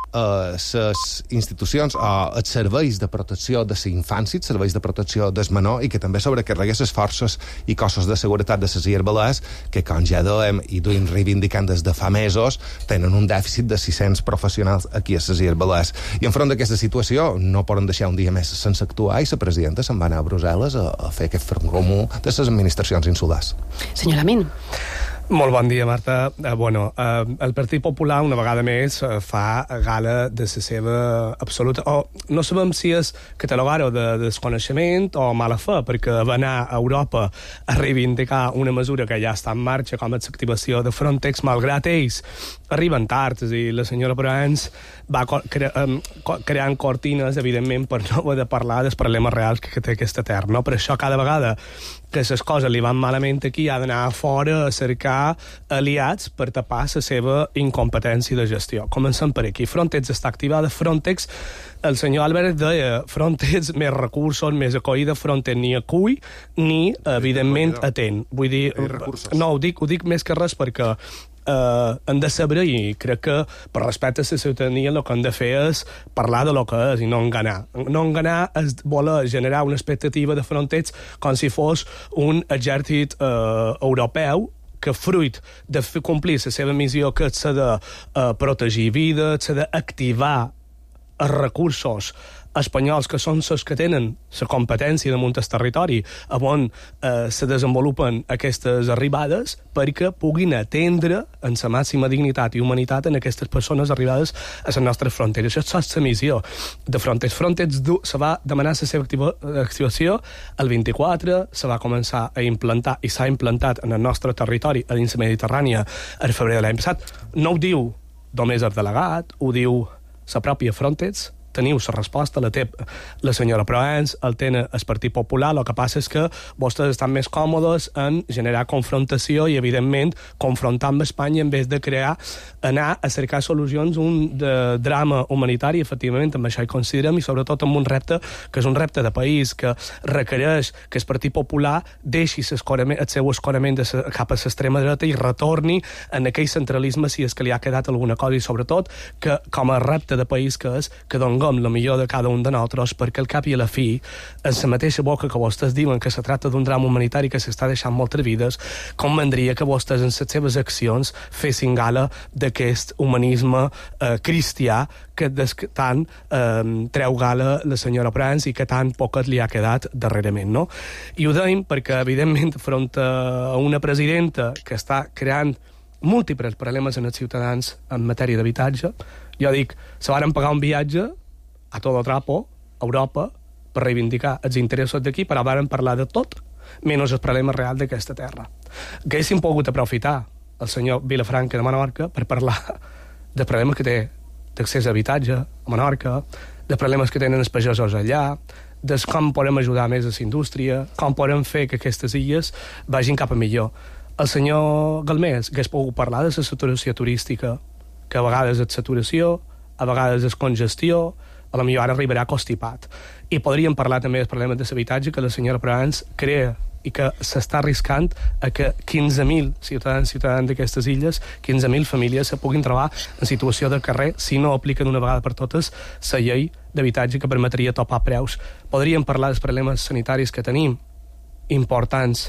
[SPEAKER 21] les uh, institucions o uh, els serveis de protecció de la infància, els serveis de protecció del menor, i que també sobrecarrega les forces i cossos de seguretat de les Illes Balears, que, com ja dèiem i duim reivindicant des de fa mesos, tenen un dèficit de sis-cents professionals aquí a les Illes Balears. I enfront d'aquesta situació no poden deixar un dia més sense actuar, i la presidenta se'n va anar a Brussel·les a, a fer aquest front comú de les administracions insulars.
[SPEAKER 1] Senyor Lamin.
[SPEAKER 4] Molt bon dia, Marta. Eh, bueno, eh, el Partit Popular, una vegada més, eh, fa gala de la seva absoluta... O no sabem si és catalogar-ho de desconeixement o mala fe, perquè va anar a Europa a reivindicar una mesura que ja està en marxa, com és l'activació de Frontex, malgrat ells arriben tard, és a dir, la senyora Proens va cre um, creant cortines, evidentment, per no haver de parlar dels problemes reals que té aquesta terra, no? Per això, cada vegada que les coses li van malament aquí, ha d'anar a fora a cercar aliats per tapar la seva incompetència de gestió. Comencem per aquí. Frontex està activada. Frontex, el senyor Albert deia, Frontex, més recursos, més acollida. Frontex ni acull, ni, evidentment, atén. Vull dir, no, ho dic, ho dic més que res perquè Uh, han de saber, i crec que per respecte a la ciutadania el que han de fer és parlar de lo que és i no enganar. No enganar és voler generar una expectativa de Frontex com si fos un exèrcit uh, europeu que, fruit de fer complir la seva missió, que és de uh, protegir vides, d'activar els recursos espanyols, que són els que tenen la competència damunt el territori on eh, se desenvolupen aquestes arribades, perquè puguin atendre en la màxima dignitat i humanitat en aquestes persones arribades a les nostres fronteres. Això és la missió de Frontex. Frontex se va demanar la seva activació el vint-i-quatre, se va començar a implantar i s'ha implantat en el nostre territori a dins la Mediterrània el febrer de l'any passat. No ho diu només el delegat, ho diu la pròpia Frontex. Teniu la resposta, la té la senyora Proens, el té el Partit Popular. El que passa és que vostès estan més còmodes en generar confrontació i, evidentment, confrontar amb Espanya en vez de crear, anar a cercar solucions, un de drama humanitari, efectivament, amb això hi considerem, i sobretot amb un repte que és un repte de país, que requereix que el Partit Popular deixi el seu escorament de sa, cap a l'extrema dreta i retorni en aquell centralisme si és que li ha quedat alguna cosa, i sobretot que, com a repte de país que és, que doni la millor de cada un de nosaltres, perquè al cap i a la fi, en la mateixa boca que vostès diuen que se tracta d'un drama humanitari que s'està deixant moltes vides, convendria que vostès en les seves accions fessin gala d'aquest humanisme eh, cristià que des que tant eh, treu gala la senyora Prans i que tant poquet li ha quedat darrerament, no? I ho deim perquè, evidentment, front a una presidenta que està creant múltiples problemes en els ciutadans en matèria d'habitatge, jo dic, se varen pagar un viatge a todo trapo, a Europa, per reivindicar els interessos d'aquí, però varen parlar de tot, menys el problema real d'aquesta terra. Que haguéssim pogut aprofitar el senyor Vilafranca de Menorca per parlar de problemes que té d'accés a habitatge a Menorca, de problemes que tenen els pagesos allà, de com podem ajudar més a la indústria, com podem fer que aquestes illes vagin cap a millor. El senyor Galmés hagués pogut parlar de la saturació turística, que a vegades és saturació, a vegades és congestió, a la millor ara arribarà constipat. I podríem parlar també dels problemes de l'habitatge que la senyora Prans crea i que s'està arriscant a que quinze mil ciutadans i ciutadans d'aquestes illes, quinze mil famílies, se puguin trobar en situació de carrer si no aplica d'una vegada per totes la llei d'habitatge que permetria topar preus. Podríem parlar dels problemes sanitaris que tenim, importants,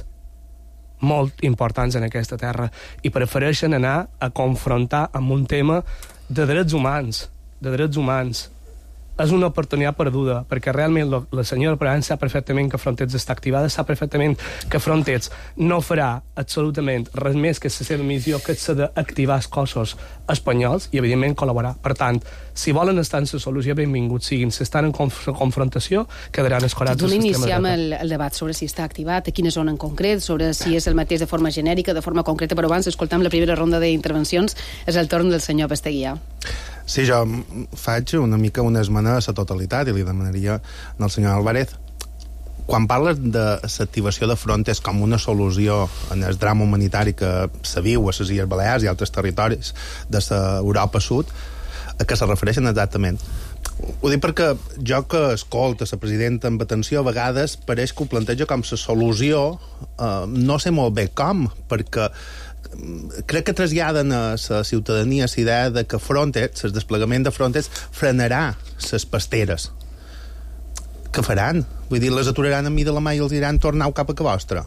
[SPEAKER 4] molt importants en aquesta terra, i prefereixen anar a confrontar amb un tema de drets humans, de drets humans, és una oportunitat perduda, perquè realment la, la senyora Provenç sap perfectament que Frontex està activada, sap perfectament que Frontex no farà absolutament res més que la seva missió, que és d'activar els cossos espanyols i, evidentment, col·laborar. Per tant, si volen estar en la solució, benvinguts siguin. Si estan en conf confrontació, quedaran escorats.
[SPEAKER 1] Doncs iniciem el, el debat sobre si està activat, a quina zona en concret, sobre si és el mateix de forma genèrica, de forma concreta, però abans escoltam la primera ronda d'intervencions. És el torn del senyor Pasteguià.
[SPEAKER 21] Sí, jo faig una mica una esmena a la totalitat i li demanaria al senyor Álvarez, quan parles de l'activació de Frontex com una solució en el drama humanitari que se viu a les Illes Balears i altres territoris de l'Europa Sud, a què se refereixen exactament? Ho dic perquè jo que escolto la presidenta amb atenció a vegades pareix que ho planteja com la solució, eh, no sé molt bé com, perquè crec que traslladen a la ciutadania la idea de que Frontex, el desplegament de Frontex, frenarà les pasteres. Què faran? Vull dir, les aturaran a mi de la mà i els diran tornau cap a que vostra?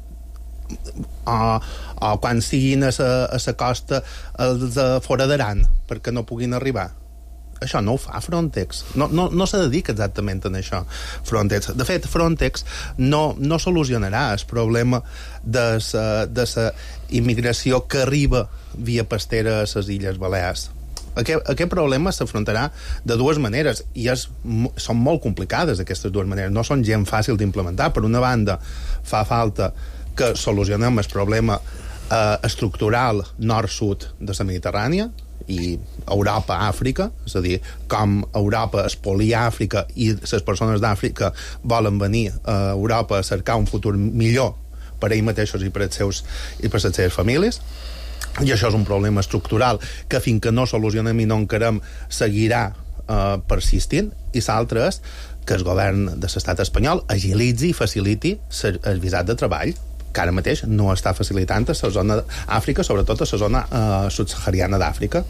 [SPEAKER 21] O, o quan siguin a la costa els foradaran perquè no puguin arribar. Això no ho fa Frontex. No, no, no se dedica exactament a això, Frontex. De fet, Frontex no, no solucionarà el problema de la immigració que arriba via pastera a les Illes Balears. Aquest, aquest problema s'afrontarà de dues maneres i és, són molt complicades aquestes dues maneres, no són gent fàcil d'implementar. Per una banda, fa falta que solucionem el problema eh, estructural nord-sud de la Mediterrània i Europa-Àfrica, és a dir, com Europa espolia Àfrica i les persones d'Àfrica volen venir a Europa a cercar un futur millor per a ells mateixos i per als seus, i per a les seves famílies. I això és un problema estructural que fins que no solucionem i no encarem seguirà eh, persistint. I l'altre és que el govern de l'estat espanyol agilitzi i faciliti el visat de treball, que ara mateix no està facilitant a la zona d'Àfrica, sobretot a la zona eh, subsahariana d'Àfrica.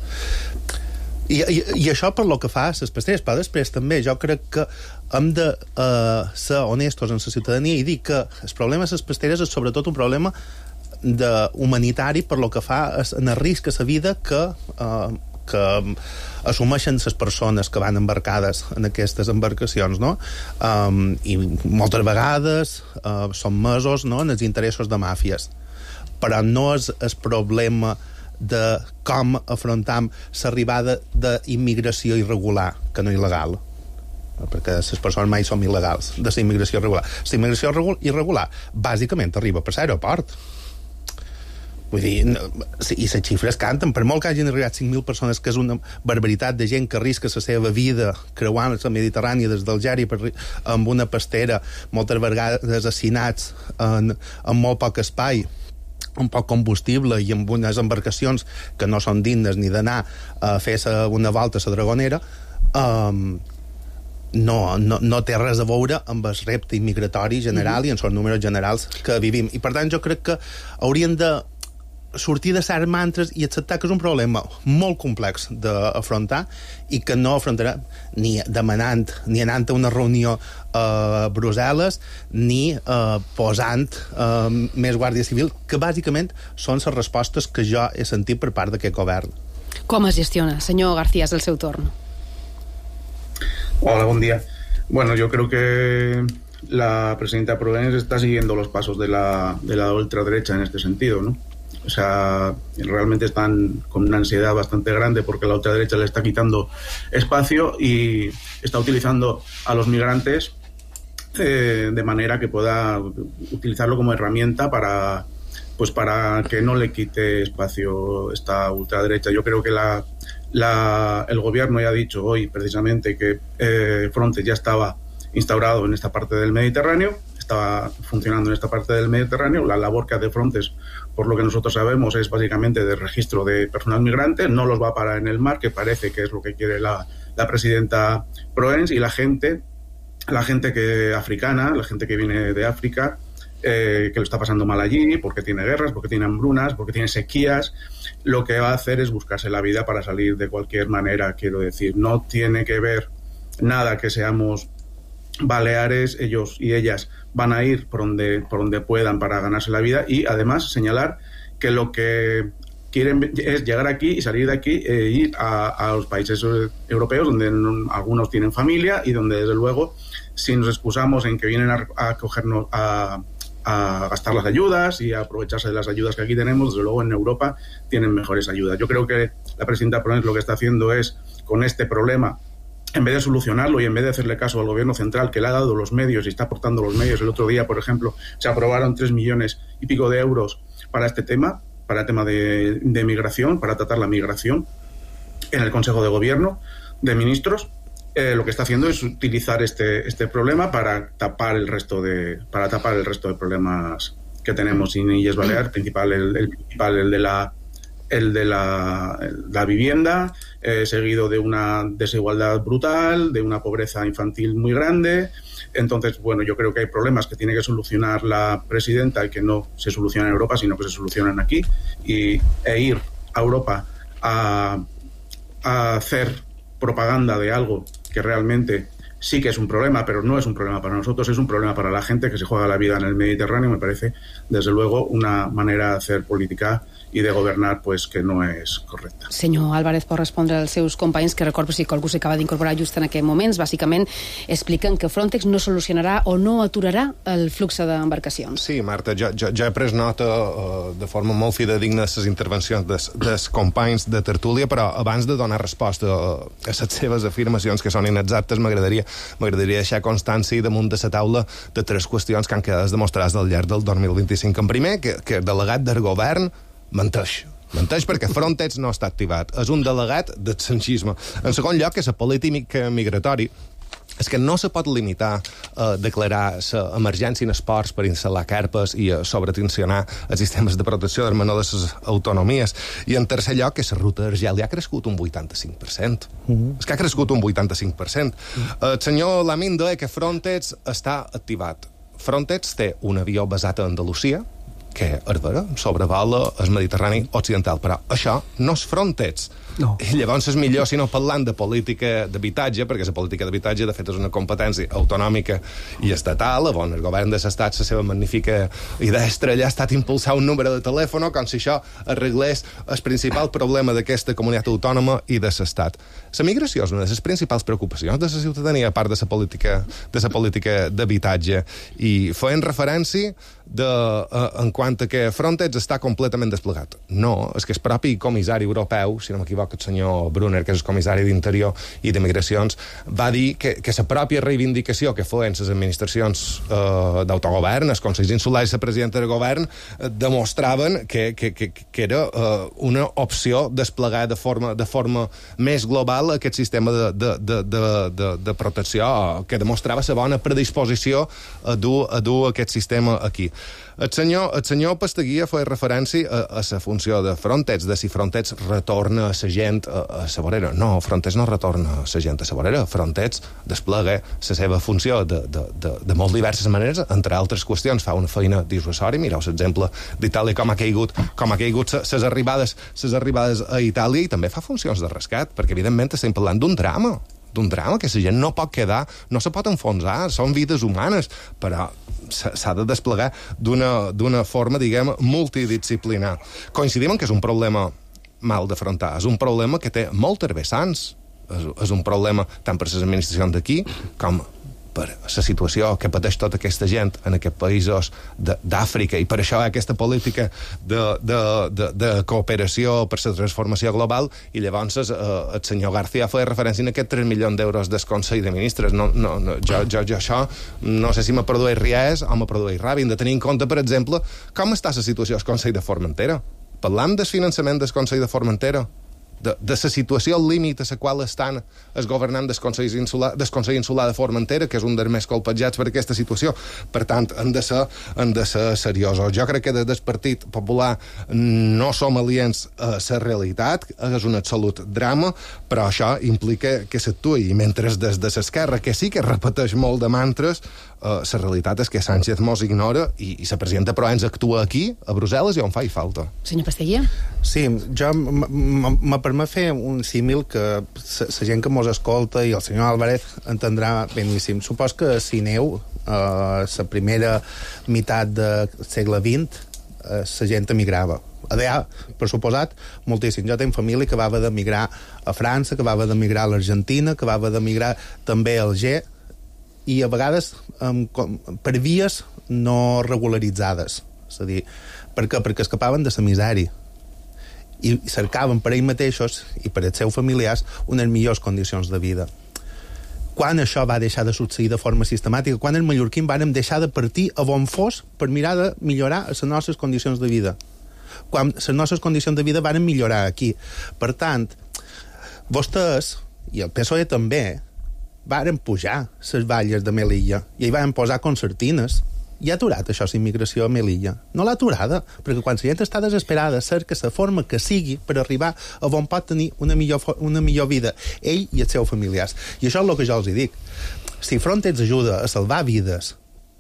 [SPEAKER 21] I, i, I això per lo que fa a les pasteres, però després també jo crec que hem de eh, ser honestos en la ciutadania i dir que el problema de les pasteres és sobretot un problema de humanitari per lo que fa en el risc a la vida que, eh, que assumeixen les persones que van embarcades en aquestes embarcacions, no? Um, i moltes vegades uh, són mesos, no?, en els interessos de màfies. Però no és el problema de com afrontam l'arribada d'immigració irregular, que no il·legal, perquè les persones mai són il·legals, de la immigració irregular. La immigració irregular bàsicament arriba per l'aeroport. Vull dir, i les xifres canten, per molt que hagin arribat cinc mil persones, que és una barbaritat de gent que arrisca la seva vida creuant la Mediterrània des d'Algèria amb una pastera, moltes vegades assassinats en, en molt poc espai, amb poc combustible i amb unes embarcacions que no són dignes ni d'anar a fer una volta a la Dragonera, um, no, no, no té res a veure amb el repte immigratori general mm-hmm. i en els números generals que vivim. I per tant jo crec que hauríem de sortir de certs mantres i acceptar que és un problema molt complex d'afrontar i que no afrontarà ni demanant, ni anant a una reunió a Brussel·les, ni eh, posant eh, més Guàrdia Civil, que bàsicament són les respostes que jo he sentit per part d'aquest govern.
[SPEAKER 1] Com es gestiona? Senyor García, és el seu torn.
[SPEAKER 5] Hola, buen día. Bueno, yo creo que la presidenta Provenç está siguiendo los pasos de la, de la ultraderecha en este sentido, ¿no? O sea, realmente están con una ansiedad bastante grande porque la ultraderecha le está quitando espacio y está utilizando a los migrantes eh, de manera que pueda utilizarlo como herramienta para, pues para que no le quite espacio esta ultraderecha. Yo creo que la, la, el gobierno ya ha dicho hoy precisamente que eh, Frontex ya estaba instaurado en esta parte del Mediterráneo, estaba funcionando en esta parte del Mediterráneo. La labor que hace Frontex, por lo que nosotros sabemos, es básicamente de registro de personal migrante, no los va a parar en el mar, que parece que es lo que quiere la, la presidenta Provenç, y la gente, la gente que africana, la gente que viene de África, eh, que lo está pasando mal allí, porque tiene guerras, porque tiene hambrunas, porque tiene sequías, lo que va a hacer es buscarse la vida para salir de cualquier manera, quiero decir. No tiene que ver nada que seamos Baleares, ellos y ellas van a ir por donde, por donde puedan para ganarse la vida, y además señalar que lo que quieren es llegar aquí y salir de aquí e ir a, a los países europeos donde no, algunos tienen familia y donde desde luego si nos excusamos en que vienen a, a cogernos a, a gastar las ayudas y a aprovecharse de las ayudas que aquí tenemos, desde luego en Europa tienen mejores ayudas. Yo creo que la presidenta Proens lo que está haciendo es, con este problema, en vez de solucionarlo y en vez de hacerle caso al gobierno central que le ha dado los medios y está aportando los medios, el otro día, por ejemplo, se aprobaron tres millones y pico de euros para este tema, para el tema de, de migración, para tratar la migración en el Consejo de Gobierno de Ministros. Eh, lo que está haciendo es utilizar este este problema para tapar el resto de para tapar el resto de problemas que tenemos en Illes Baleares, principal el, el principal el de la el de la, la vivienda, eh, seguido de una desigualdad brutal, de una pobreza infantil muy grande. Entonces, bueno, yo creo que hay problemas que tiene que solucionar la presidenta y que no se solucionan en Europa, sino que se solucionan aquí, y, e ir a Europa a, a hacer propaganda de algo que realmente sí que es un problema, pero no es un problema para nosotros, es un problema para la gente que se juega la vida en el Mediterráneo. Me parece, desde luego, una manera de hacer política i de governar pues, que no és correcta.
[SPEAKER 1] Senyor Álvarez, pot respondre als seus companys, que recordo si algú s'acaba d'incorporar just en aquests moments. Bàsicament expliquen que Frontex no solucionarà o no aturarà el flux d'embarcacions.
[SPEAKER 21] Sí, Marta, jo, jo, jo he pres nota uh, de forma molt fidedigna de les intervencions dels, dels companys de tertúlia, però abans de donar resposta a, a les seves afirmacions, que són inexactes, m'agradaria m'agradaria deixar constància damunt de la taula de tres qüestions que han quedat demostrades al llarg del dos mil vint-i-cinc. En primer, que, que el delegat del govern menteix. Menteix perquè Frontex no està activat. És un delegat del sanchisme. En segon lloc, que la política migratori és que no se pot limitar a declarar l'emergència en esports per instal·lar carpes i a sobretensionar els sistemes de protecció del menor de les autonomies. I en tercer lloc, que la ruta d'Argèlia ha crescut un vuitanta-cinc per cent. Mm-hmm. És que ha crescut un vuitanta-cinc per cent. Mm-hmm. El senyor Lamin deia que Frontex està activat. Frontex té un avió basat a Andalusia, que Herbera sobrevola el Mediterrani occidental, però això no és Frontex. No. I llavors és millor si no parlant de política d'habitatge, perquè la política d'habitatge de fet és una competència autonòmica i estatal, on el govern de l'estat, la seva magnífica idea estrella ha estat impulsar un número de telèfon com si això arreglés el principal problema d'aquesta comunitat autònoma i de l'estat. La migració és una de les principals preocupacions de la ciutadania, a part de la política de la política d'habitatge, i feien referència de, uh, en quant a que Frontex està completament desplegat. No, és que el propi comissari europeu, si no m'equivoco, el senyor Brunner, que és el comissari d'Interior i de Migracions, va dir que, que la pròpia reivindicació que feien les administracions eh, d'autogovern, els consells insulars i la presidenta del govern, eh, demostraven que, que, que, que era eh, una opció desplegar de forma, de forma més global aquest sistema de, de, de, de, de, de protecció, que demostrava la bona predisposició a dur, a dur aquest sistema aquí. El senyor, el senyor Pastaguia feia referència a, a la funció de Frontex, de si Frontex retorna a la gent a, a la vorera. No, Frontex no retorna a la gent a la vorera. Frontex desplega la seva funció de, de, de, de molt diverses maneres, entre altres qüestions. Fa una feina dissuasòria. Mireu l'exemple d'Itàlia, com ha caigut, com ha caigut ses arribades, ses arribades a Itàlia, i també fa funcions de rescat, perquè evidentment estem parlant d'un drama. d'un drama, que la gent no pot quedar, no se pot enfonsar, són vides humanes, però s'ha de desplegar d'una d'una forma, diguem, multidisciplinar. Coincidim en que és un problema mal d'afrontar, és un problema que té moltes vessants, és, és un problema tant per les administracions d'aquí com per la situació que pateix tota aquesta gent en aquests països d'Àfrica, i per això aquesta política de, de, de, de cooperació per la transformació global. I llavors eh, el senyor García feia referència a aquests tres milions d'euros del Consell de Ministres. No, no, no, jo, jo, jo això no sé si me produeix ries o me produeix ràbia. Hem de tenir en compte, per exemple, com està la situació al Consell de Formentera. Parlam del finançament del Consell de Formentera, de, de la situació al límit a la qual estan els governants del Consell Insular, del Consell Insular de Formentera, que és un dels més colpejats per aquesta situació. Per tant, hem de ser, hem de ser seriosos. Jo crec que des del Partit Popular no som aliens a la realitat, és un absolut drama, però això implica que s'actuï. I mentre des de l'esquerra, que sí que repeteix molt de mantres, la uh, realitat és que Sánchez mos ignora i, i la presidenta Proens actua aquí, a Brussel·les, i on fa i falta.
[SPEAKER 1] Senyor Pasteguia?
[SPEAKER 6] Sí, jo me permet fer un símil que la gent que mos escolta i el senyor Álvarez entendrà beníssim. Supos que a Sineu, a la primera meitat del segle vint, la gent emigrava allà, per suposat, moltíssim. Jo tinc família que va haver d'emigrar a França, que va haver d'emigrar a l'Argentina, que va haver d'emigrar també a Alger, i a vegades um, com, per vies no regularitzades. És a dir, per què? Perquè escapaven de la misèria i cercaven per ells mateixos i per els seus familiars unes millors condicions de vida. Quan això va deixar de succeir de forma sistemàtica, quan els mallorquins vàrem deixar de partir a on fos per mirar de millorar les nostres condicions de vida, quan les nostres condicions de vida varen millorar aquí. Per tant, vostès, i el P S O E també, varen pujar les valles de Melilla i hi van posar concertines. I ha aturat això, la immigració a Melilla? No l'ha aturada, perquè quan la gent està desesperada cerca la forma que sigui per arribar a on pot tenir una millor, una millor vida, ell i els seus familiars. I això és el que jo els dic. Si Frontex ajuda a salvar vides,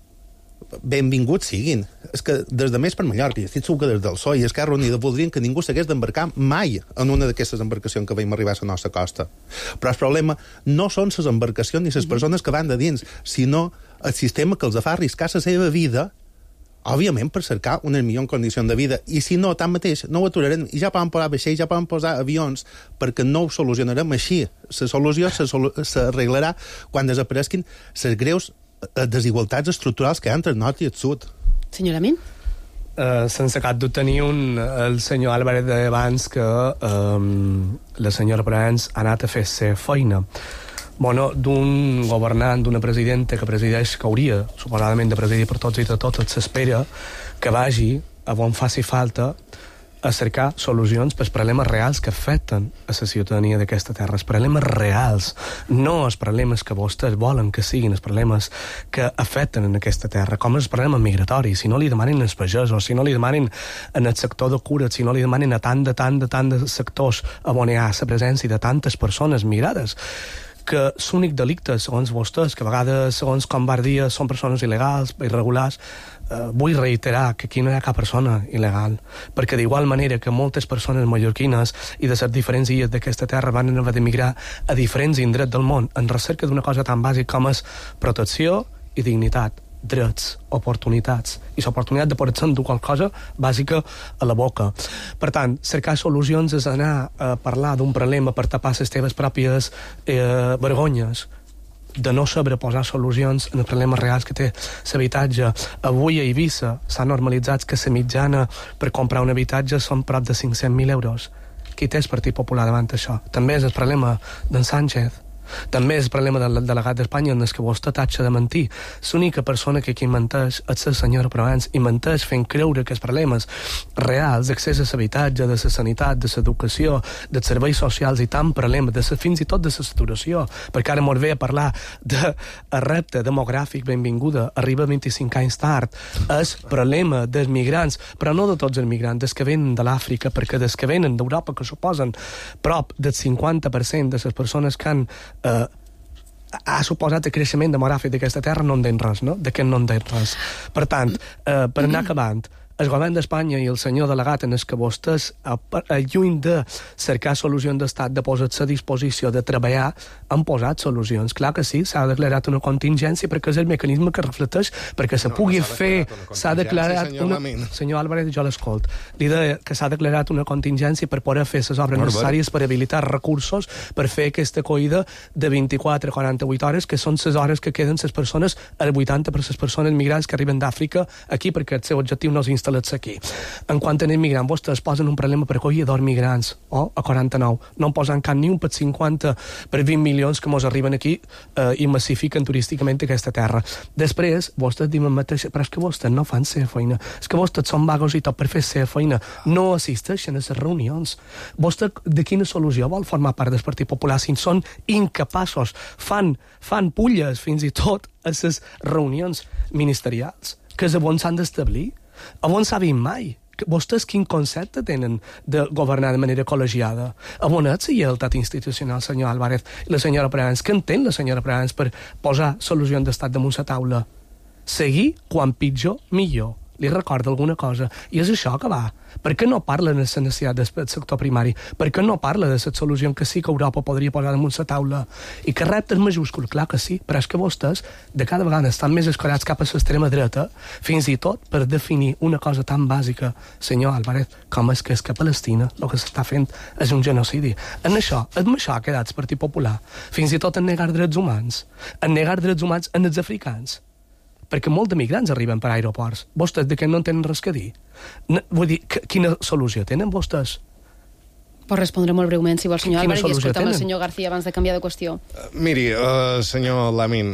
[SPEAKER 6] benvinguts siguin. És que des de Més per Mallorca, i estic segur que des del P S O E i Esquerra Unida voldrien que ningú s'hagués d'embarcar mai en una d'aquestes embarcacions que vam arribar a la nostra costa. Però el problema no són les embarcacions ni les persones que van de dins, sinó el sistema que els fa arriscar la seva vida, òbviament per cercar una millor condició de vida. I si no, tanmateix, no ho aturarem. I ja poden posar vaixells, ja poden posar avions, perquè no ho solucionarem així. La solució s'arreglarà quan desapareguin les greus desigualtats estructurals que hi ha entre el nord i el sud.
[SPEAKER 1] Senyor Amin?
[SPEAKER 4] Uh, sense cap dubte ni un, el senyor Álvarez deia abans que um, la senyora Provenç ha anat a fer la feina. Bueno, d'un governant, d'una presidenta que presideix, que hauria, suposadament, de presidir per tots i de totes, s'espera que vagi a on faci falta a cercar solucions pels problemes reals que afecten a la ciutadania d'aquesta terra, els problemes reals, no els problemes que vostès volen que siguin els problemes que afecten en aquesta terra, com els problemes migratoris. Si no li demanen als pagesos, si no li demanen en el sector de cures, si no li demanen a tant de tant de tant de sectors on hi ha la presència de tantes persones migrades, que l'únic delicte, segons vostès, que a vegades, segons com va dir, són persones il·legals, irregulars, eh, vull reiterar que aquí no hi ha cap persona il·legal, perquè d'igual manera que moltes persones mallorquines i de les diferents illes d'aquesta terra van haver d'emigrar a diferents indrets del món en recerca d'una cosa tan bàsica com és protecció i dignitat, drets, oportunitats, i l'oportunitat de poder sentir qualque cosa bàsica a la boca. Per tant, cercar solucions és anar a parlar d'un problema per tapar les teves pròpies eh, vergonyes, de no saber posar solucions en els problemes reals que té l'habitatge. Avui a Eivissa s'ha normalitzat que la mitjana per comprar un habitatge són prop de cinc-cents mil euros. Qui té el Partit Popular davant això? També és el problema d'en Sánchez. També és el problema del delegat d'Espanya en el que vostè tatxa de mentir. L'única persona que aquí menteix és la senyora Provenç, i menteix fent creure que els problemes reals d'accés a l'habitatge, de la sanitat, de l'educació, dels serveis socials i tant problemes, de fins i tot de la saturació, perquè ara mos ve a parlar de repte demogràfic, benvinguda, arriba vint-i-cinc anys tard, és problema dels migrants, però no de tots els migrants, des que venen de l'Àfrica, perquè des que venen d'Europa, que suposen prop del cinquanta per cent de les persones que han Uh, ha suposat el creixement demogràfic d'aquesta terra, no en deien res, no? De què no en deien res. Per tant, uh, per anar acabant, el govern d'Espanya i el senyor delegat en el que vostès, lluny de cercar solucions d'estat, de posar-se a disposició de treballar, han posat solucions. Clar que sí, s'ha declarat una contingència perquè és el mecanisme que reflecteix, perquè se no, pugui fer... S'ha declarat una... una... Senyor Álvarez, jo l'escolt. Li deia que s'ha declarat una contingència per poder fer les obres necessàries per habilitar recursos per fer aquesta acollida de vint-i-quatre a quaranta-vuit hores, que són les hores que queden les persones, el vuitanta per cent de les persones migrants que arriben d'Àfrica aquí, perquè el seu objectiu no és instal·lar aquí. En quant a immigrants, vostès posen un problema per acollir dos migrants, o oh, a quaranta-nou. No en posen cap ni un per cinquanta, per vint milions que mos arriben aquí eh, i massifiquen turísticament aquesta terra. Després, vostès diuen mateix, però és que vostès no fan seva feina. És que vostès són vagos i tot per fer seva feina. No assisteixen a les reunions. Vostè de quina solució vol formar part del Partit Popular si són incapaços? Fan, fan pulles fins i tot a les reunions ministerials, que és on s'han d'establir. A on s'ha vist mai? Vostès quin concepte tenen de governar de manera col·legiada? A on és la lleialtat institucional, senyor Álvarez i la senyora Provenç? Què entén la senyora Provenç per posar solucions d'estat damunt la taula? Seguir quan pitjor, millor. li recorda alguna cosa. I és això que va. Per què no parla de la necessitat del sector primari? Per què no parla de la solució que sí que Europa podria posar damunt la taula? I que reptes majúscul, clar que sí, però és que vostès de cada vegada estan més escorats cap a l'extrema dreta, fins i tot per definir una cosa tan bàsica, senyor Álvarez, com és que és que a Palestina el que s'està fent és un genocidi. En això, en això ha quedat el Partit Popular. Fins i tot en negar drets humans. En negar drets humans en els africans. Perquè molts de migrants arriben per aeroports. Vostès de què no en tenen res que dir? No, vull dir, que, quina solució tenen vostès?
[SPEAKER 1] Pot respondre molt breument, si vol, senyor Álvarez, i escoltem
[SPEAKER 4] tenen?
[SPEAKER 1] el senyor García abans de canviar de qüestió.
[SPEAKER 21] Uh, miri, uh, senyor Lamin,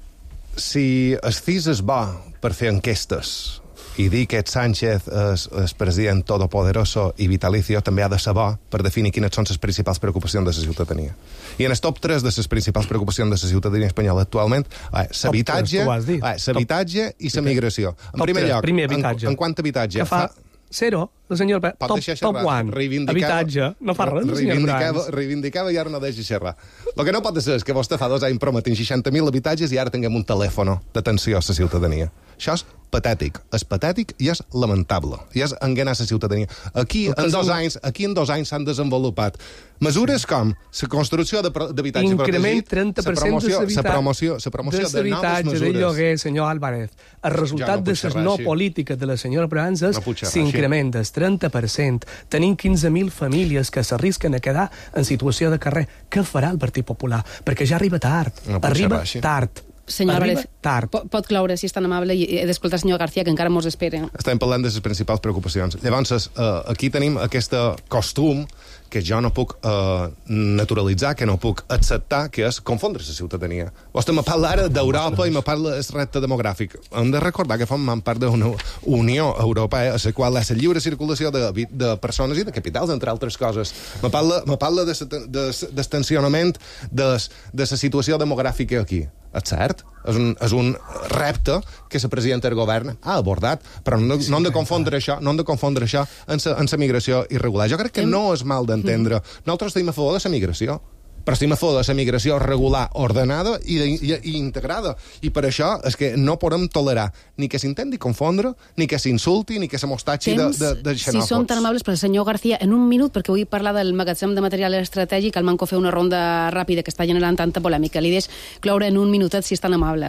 [SPEAKER 21] si el C I S es va per fer enquestes i dir que Sánchez és el president todopoderoso i vitalicio, també ha de saber per definir quines són les principals preocupacions de la ciutadania. I en el top tres de les principals preocupacions de la ciutadania espanyola actualment, l'habitatge l'habitatge i la migració. En primer lloc,
[SPEAKER 4] primer habitatge.
[SPEAKER 21] En, en quant habitatge?
[SPEAKER 4] Que fa zero, el senyor Pe... top, top one. Habitatge. No fa res, el senyor
[SPEAKER 21] Brans. Reivindicava i ara no deixa xerrar. El que no pot ser és que vostè fa dos anys prometent seixanta mil habitatges i ara tinguem un telèfon d'atenció a la ciutadania. Això és patètic. És patètic i és lamentable. I és enganar la ciutadania. Aquí, en dos anys, aquí en dos anys s'han desenvolupat mesures com la construcció d'habitatge protegit,
[SPEAKER 4] increment trenta per cent de
[SPEAKER 21] la promoció, la promoció de noves mesures.
[SPEAKER 4] De lloguer, senyor Álvarez. El resultat no de les no polítiques de la senyora Brans és no s'incrementa el trenta per cent. Tenim quinze mil famílies que s'arrisquen a quedar en situació de carrer. Què farà el Partit Popular? Perquè ja arriba tard.
[SPEAKER 21] No
[SPEAKER 4] arriba tard.
[SPEAKER 1] Senyor Álvarez, pot, pot cloure, si és tan amable, i he d'escoltar el senyor García, que encara mos espera.
[SPEAKER 21] Estem parlant de les principals preocupacions. Llavors, uh, aquí tenim aquest costum que jo no puc uh, naturalitzar, que no puc acceptar, que és confondre la ciutadania. Vostè me parla ara d'Europa i me parla del repte demogràfic. Hem de recordar que formem part d'una Unió Europea a la qual hi ha la lliure circulació de, de persones i de capitals, entre altres coses. Me parla, me parla de, de, de tensionament de, de la situació demogràfica aquí. És cert, és un, és un repte que la presidenta del govern ha abordat, però no, no hem de confondre això, no hem de confondre això en la migració irregular. Jo crec que no és mal d'entendre. Nosaltres estem a favor de la migració, però estem a favor de la migració regular, ordenada i, i, i integrada. I per això és que no podem tolerar ni que s'intenti confondre, ni que s'insulti, ni que se mostatgi de, de, de xenòfobs.
[SPEAKER 1] Si són tan amables, però el senyor García, en un minut, perquè vull parlar del magatzem de material estratègic, el Manco fer una ronda ràpida que està generant tanta polèmica. Li deix cloure en un minutet, si és tan amable.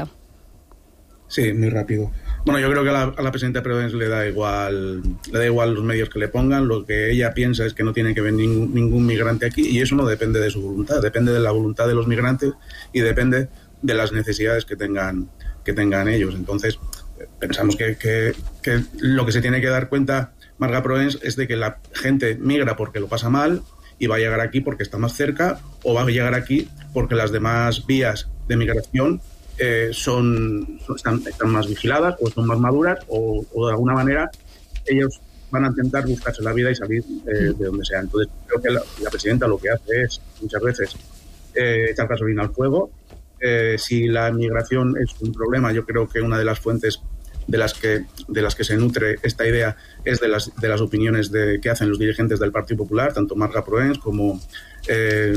[SPEAKER 5] Sí, muy rápido. Bueno, yo creo que a la, a la presidenta Prudence le da igual le da igual los medios que le pongan. Lo que ella piensa es que no tiene que venir ningún, ningún migrante aquí, y eso no depende de su voluntad, depende de la voluntad de los migrantes y depende de las necesidades que tengan, que tengan ellos. Entonces, pensamos que, que, que lo que se tiene que dar cuenta Marga Proens es de que la gente migra porque lo pasa mal y va a llegar aquí porque está más cerca, o va a llegar aquí porque las demás vías de migración Eh, son, están, están más vigiladas o son más maduras, o, o de alguna manera ellos van a intentar buscarse la vida y salir eh, de donde sea. Entonces creo que la, la presidenta lo que hace es muchas veces eh, echar gasolina al fuego. Eh, si la migración es un problema, yo creo que una de las fuentes de las que de las que se nutre esta idea es de las de las opiniones de, que hacen los dirigentes del Partido Popular, tanto Marga Proens como eh,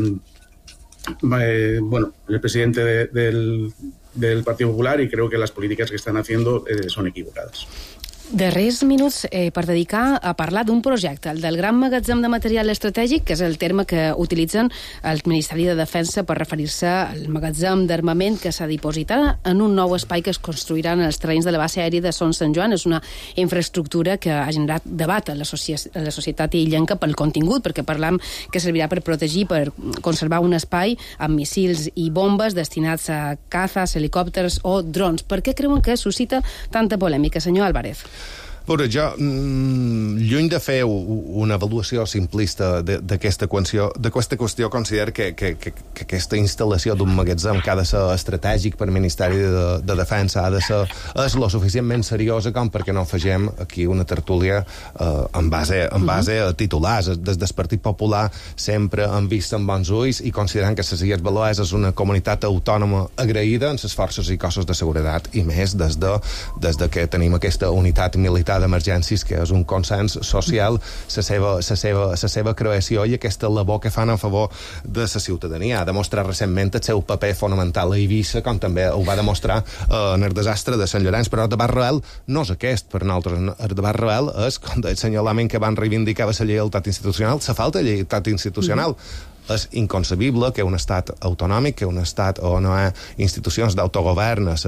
[SPEAKER 5] eh, bueno, el presidente de, del del Partido Popular, y creo que las políticas que están haciendo eh, son equivocadas.
[SPEAKER 1] Darrers minuts eh, per dedicar a parlar d'un projecte, el del Gran Magatzem de Material Estratègic, que és el terme que utilitzen el Ministeri de Defensa per referir-se al magatzem d'armament que s'ha dipositat en un nou espai que es construirà en els terrenys de la base aèria de Son Sant Joan. És una infraestructura que ha generat debat a la, a la societat illenca pel contingut, perquè parlam que servirà per protegir, per conservar un espai amb missils i bombes destinats a cazas, helicòpters o drons. Per què creuen que suscita tanta polèmica, senyor Álvarez?
[SPEAKER 21] Veure, jo, lluny de fer una avaluació simplista d'aquesta qüestió, d'aquesta qüestió, considero que, que, que, que aquesta instal·lació d'un magatzem que ha de ser estratègic per al Ministeri de, de Defensa ha de ser és lo suficientment seriosa com perquè no afegem aquí una tertúlia eh, en, base, en base a titulars. Des del Partit Popular sempre han vist amb bons ulls i considerant que les Illes Balears és una comunitat autònoma agraïda en les forces i cossos de seguretat, i més des de, des de que tenim aquesta unitat militar pla d'emergències, que és un consens social, la seva, la seva, la seva creació i aquesta labor que fan a favor de la ciutadania. Ha demostrat recentment el seu paper fonamental a Eivissa, com també ho va demostrar eh, en el desastre de Sant Llorenç, però el debat real no és aquest per nosaltres. El debat real és, com deia el senyor Lamin, que van reivindicar la lleialtat institucional, la falta de lleialtat institucional. Mm. És inconcebible que un estat autonòmic, que un estat on no hi ha institucions d'autogovern a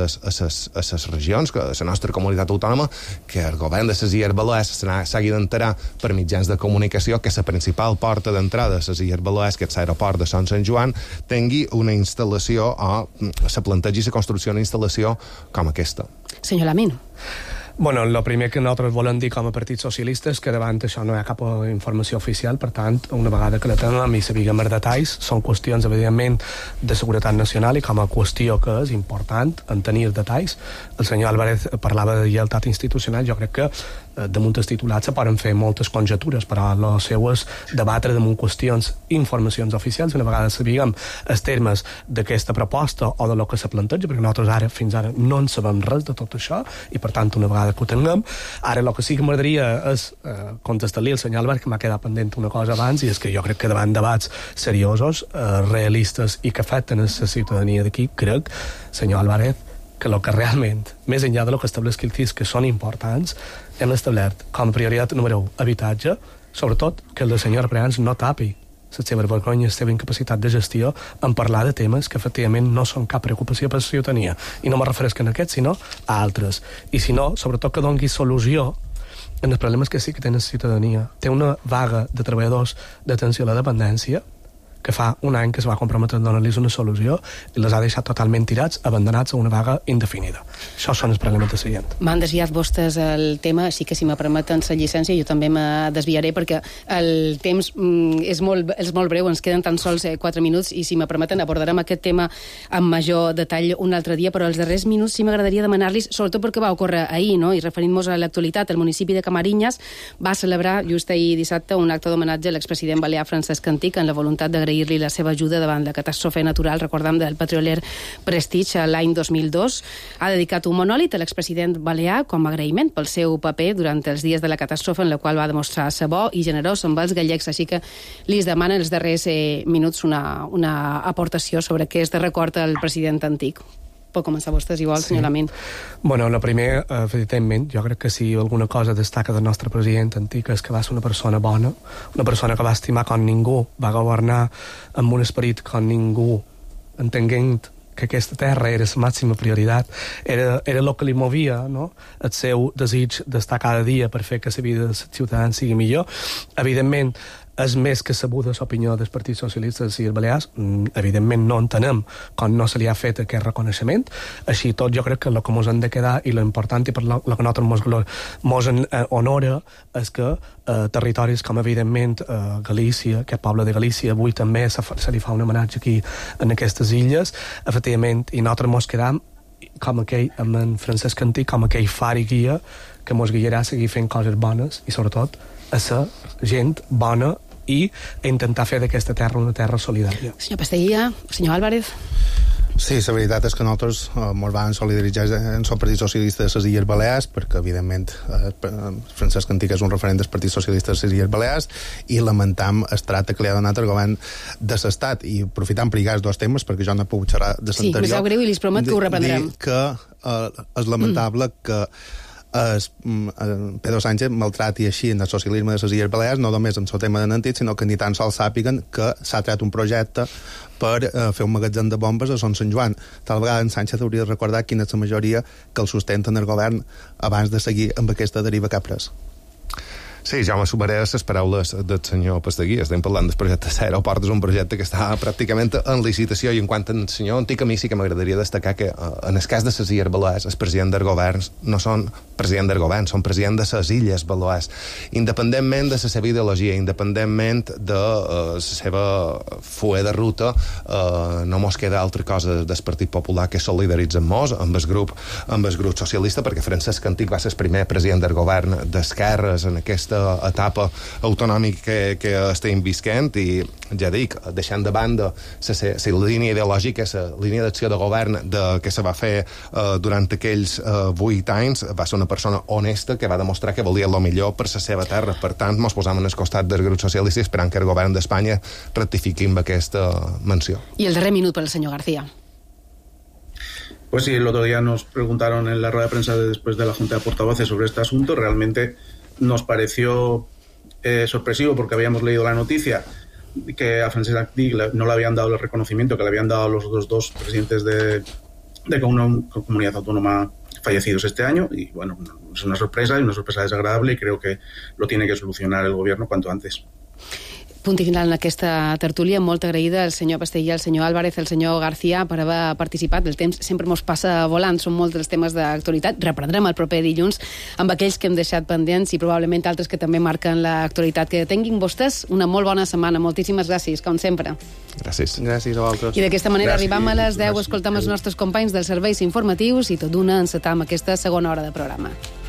[SPEAKER 21] les regions, que a la nostra comunitat autònoma, que el govern de les Illes Balears s'hagi d'enterar per mitjans de comunicació que la principal porta d'entrada a les Illes Balears, que és l'aeroport de Son Sant Joan, tingui una instal·lació o se plantegi la construcció d'una instal·lació com aquesta.
[SPEAKER 1] Senyor Lamin.
[SPEAKER 4] Bueno, el primer que nosaltres volem dir com a Partit Socialista és que davant això no hi ha cap informació oficial, per tant, una vegada que la tenim i sabíem els detalls, són qüestions, evidentment, de seguretat nacional i com a qüestió que és important en tenir els detalls. El senyor Álvarez parlava de lleialtat institucional, jo crec que damunt els titulats se poden fer moltes conjectures, però el seu és debatre damunt qüestions, informacions oficials, una vegada sabíem els termes d'aquesta proposta o de lo que se planteja, perquè nosaltres ara, fins ara, no en sabem res de tot això, i per tant, una vegada que ho tinguem, ara el que sí que m'agradaria és eh, contestar-li al senyor Albert, que m'ha quedat pendent una cosa abans, i és que jo crec que davant debats seriosos, eh, realistes i que afecten a la ciutadania d'aquí, crec, senyor Álvarez, que el que realment, més enllà de lo que estableix el C I S, que són importants, hem establert com a prioritat número un, habitatge, sobretot que el del senyor Preans no tapi la seva vergonya, la seva incapacitat de gestió en parlar de temes que efectivament no són cap preocupació per la ciutadania. I no me refereix a aquest, sinó a altres. I si no, sobretot que doni solució en els problemes que sí que té la ciutadania. Té una vaga de treballadors d'atenció a la dependència que fa un any que es va comprometre a donar-los una solució i les ha deixat totalment tirats, abandonats a una vaga indefinida. Això són els problemes de la gent.
[SPEAKER 1] M'han desviat vostès el tema, així que si me permeten la llicència jo també me desviaré perquè el temps mm, és, molt, és molt breu, ens queden tan sols eh, quatre minuts i si me permeten abordarem aquest tema amb major detall un altre dia, però els darrers minuts sí m'agradaria demanar-los, sobretot perquè va ocórrer ahir, no? I referint-nos a l'actualitat, el municipi de Camarinyes va celebrar just ahir dissabte un acte d'homenatge a l'expresident balear Francesc Antich en la voluntat d'agrair li la seva ajuda davant la catàstrofe natural, recordem, del petrolier Prestige l'any dos mil dos. Ha dedicat un monòlit a l'expresident balear com a agraïment pel seu paper durant els dies de la catàstrofe en la qual va demostrar ser bo i generós amb els gallecs, així que li demanen els darrers eh, minuts una, una aportació sobre què és de record al president Antich. Pot començar vostè, si vol, sí. Senyor Lamin.
[SPEAKER 4] Bueno, la primer, evidentment, jo crec que si alguna cosa destaca del nostre president Antich és que va ser una persona bona, una persona que va estimar com ningú, va governar amb un esperit com ningú, entenent que aquesta terra era la màxima prioritat, era, era el que li movia, no? El seu desig d'estar cada dia per fer que la vida dels ciutadans sigui millor. Evidentment, és més que sabuda l'opinió dels partits socialistes de les Illes Balears. Evidentment no entenem com no se li ha fet aquest reconeixement. Així tot jo crec que el que ens hem de quedar i l'important i per el que nosaltres mos honora és que eh, territoris com evidentment eh, Galícia, aquest poble de Galícia, avui també se, se li fa un homenatge aquí en aquestes illes, efectivament, i nosaltres mos quedam com aquell, amb en Francesc Antich, com aquell far i guia que mos guiarà a seguir fent coses bones i sobretot a ser gent bona i a intentar fer d'aquesta terra una terra solidària.
[SPEAKER 1] Senyor Pasteguilla, senyor Álvarez.
[SPEAKER 6] Sí, la veritat és que nosaltres eh, ens vam solidaritzar en el Partit Socialista de les Illes Balears, perquè, evidentment, eh, Francesc Antich és un referent del Partit Socialista de les Illes Balears, i lamentam el tracte que li ha donat el govern de l'Estat. I aprofitant per lligar els dos temes, perquè jo no he pogut xerrar de l'anterior...
[SPEAKER 1] Sí, me sap greu i li promet que ho reprendrem.
[SPEAKER 6] Dir que eh, és lamentable mm. que es, Pedro Sánchez maltrati així en el socialisme de les Illes Balears, no només en el tema de Antich, sinó que ni tan sols sàpiguen que s'ha tret un projecte per eh, fer un magatzem de bombes a Son Sant Joan. Tal vegada en Sánchez hauria de recordar quina és la majoria que el sustenta en el govern abans de seguir amb aquesta deriva que ha pres.
[SPEAKER 21] Sí, jo me sumaré a les paraules del senyor Pasteguilla. Estem parlant del projecte Aeroport, és un projecte que està pràcticament en licitació, i en quant al senyor Antich, a mi sí que m'agradaria destacar que en el cas de les Illes Balears, el president del govern no són president del govern, són president de les Illes Balears. Independentment de la seva ideologia, independentment de uh, la seva fuer de ruta, uh, no mos queda altra cosa del Partit Popular que solidaritzem-nos amb el grup, amb el grup socialista, perquè Francesc Antich va ser el primer president del govern d'esquerres en aquesta aquesta etapa autonòmica que, que estem visquent i, ja dic, deixant de banda la línia ideològica, la línia d'acció de govern de, que se va fer eh, durant aquells vuit eh, anys, va ser una persona honesta que va demostrar que volia el millor per la seva terra. Per tant, mos posam en el costat del grup socialista esperant que el govern d'Espanya rectifiqui amb aquesta menció.
[SPEAKER 1] I el darrer minut per al senyor García.
[SPEAKER 5] Pues sí, el otro día nos preguntaron en la rueda de prensa de después de la Junta de Portavoces sobre este asunto. Realmente nos pareció eh, sorpresivo porque habíamos leído la noticia que a Francesc Antich no le habían dado el reconocimiento que le habían dado los otros dos presidentes de, de una comunidad autónoma fallecidos este año, y bueno, es una sorpresa y una sorpresa desagradable y creo que lo tiene que solucionar el gobierno cuanto antes.
[SPEAKER 1] Punt i final en aquesta tertúlia. Molt agraïda al senyor Pastellà, al senyor Álvarez, al senyor García per haver participat. El temps sempre mos passa volant, són molts els temes d'actualitat. Reprendrem el proper dilluns amb aquells que hem deixat pendents i probablement altres que també marquen l'actualitat. Que tinguin vostès una molt bona setmana. Moltíssimes gràcies, com sempre.
[SPEAKER 21] Gràcies.
[SPEAKER 5] Gràcies a vosaltres.
[SPEAKER 1] I d'aquesta manera
[SPEAKER 5] gràcies.
[SPEAKER 1] Arribam a les deu, escoltam els nostres companys dels serveis informatius i tot d'una encetam aquesta segona hora de programa.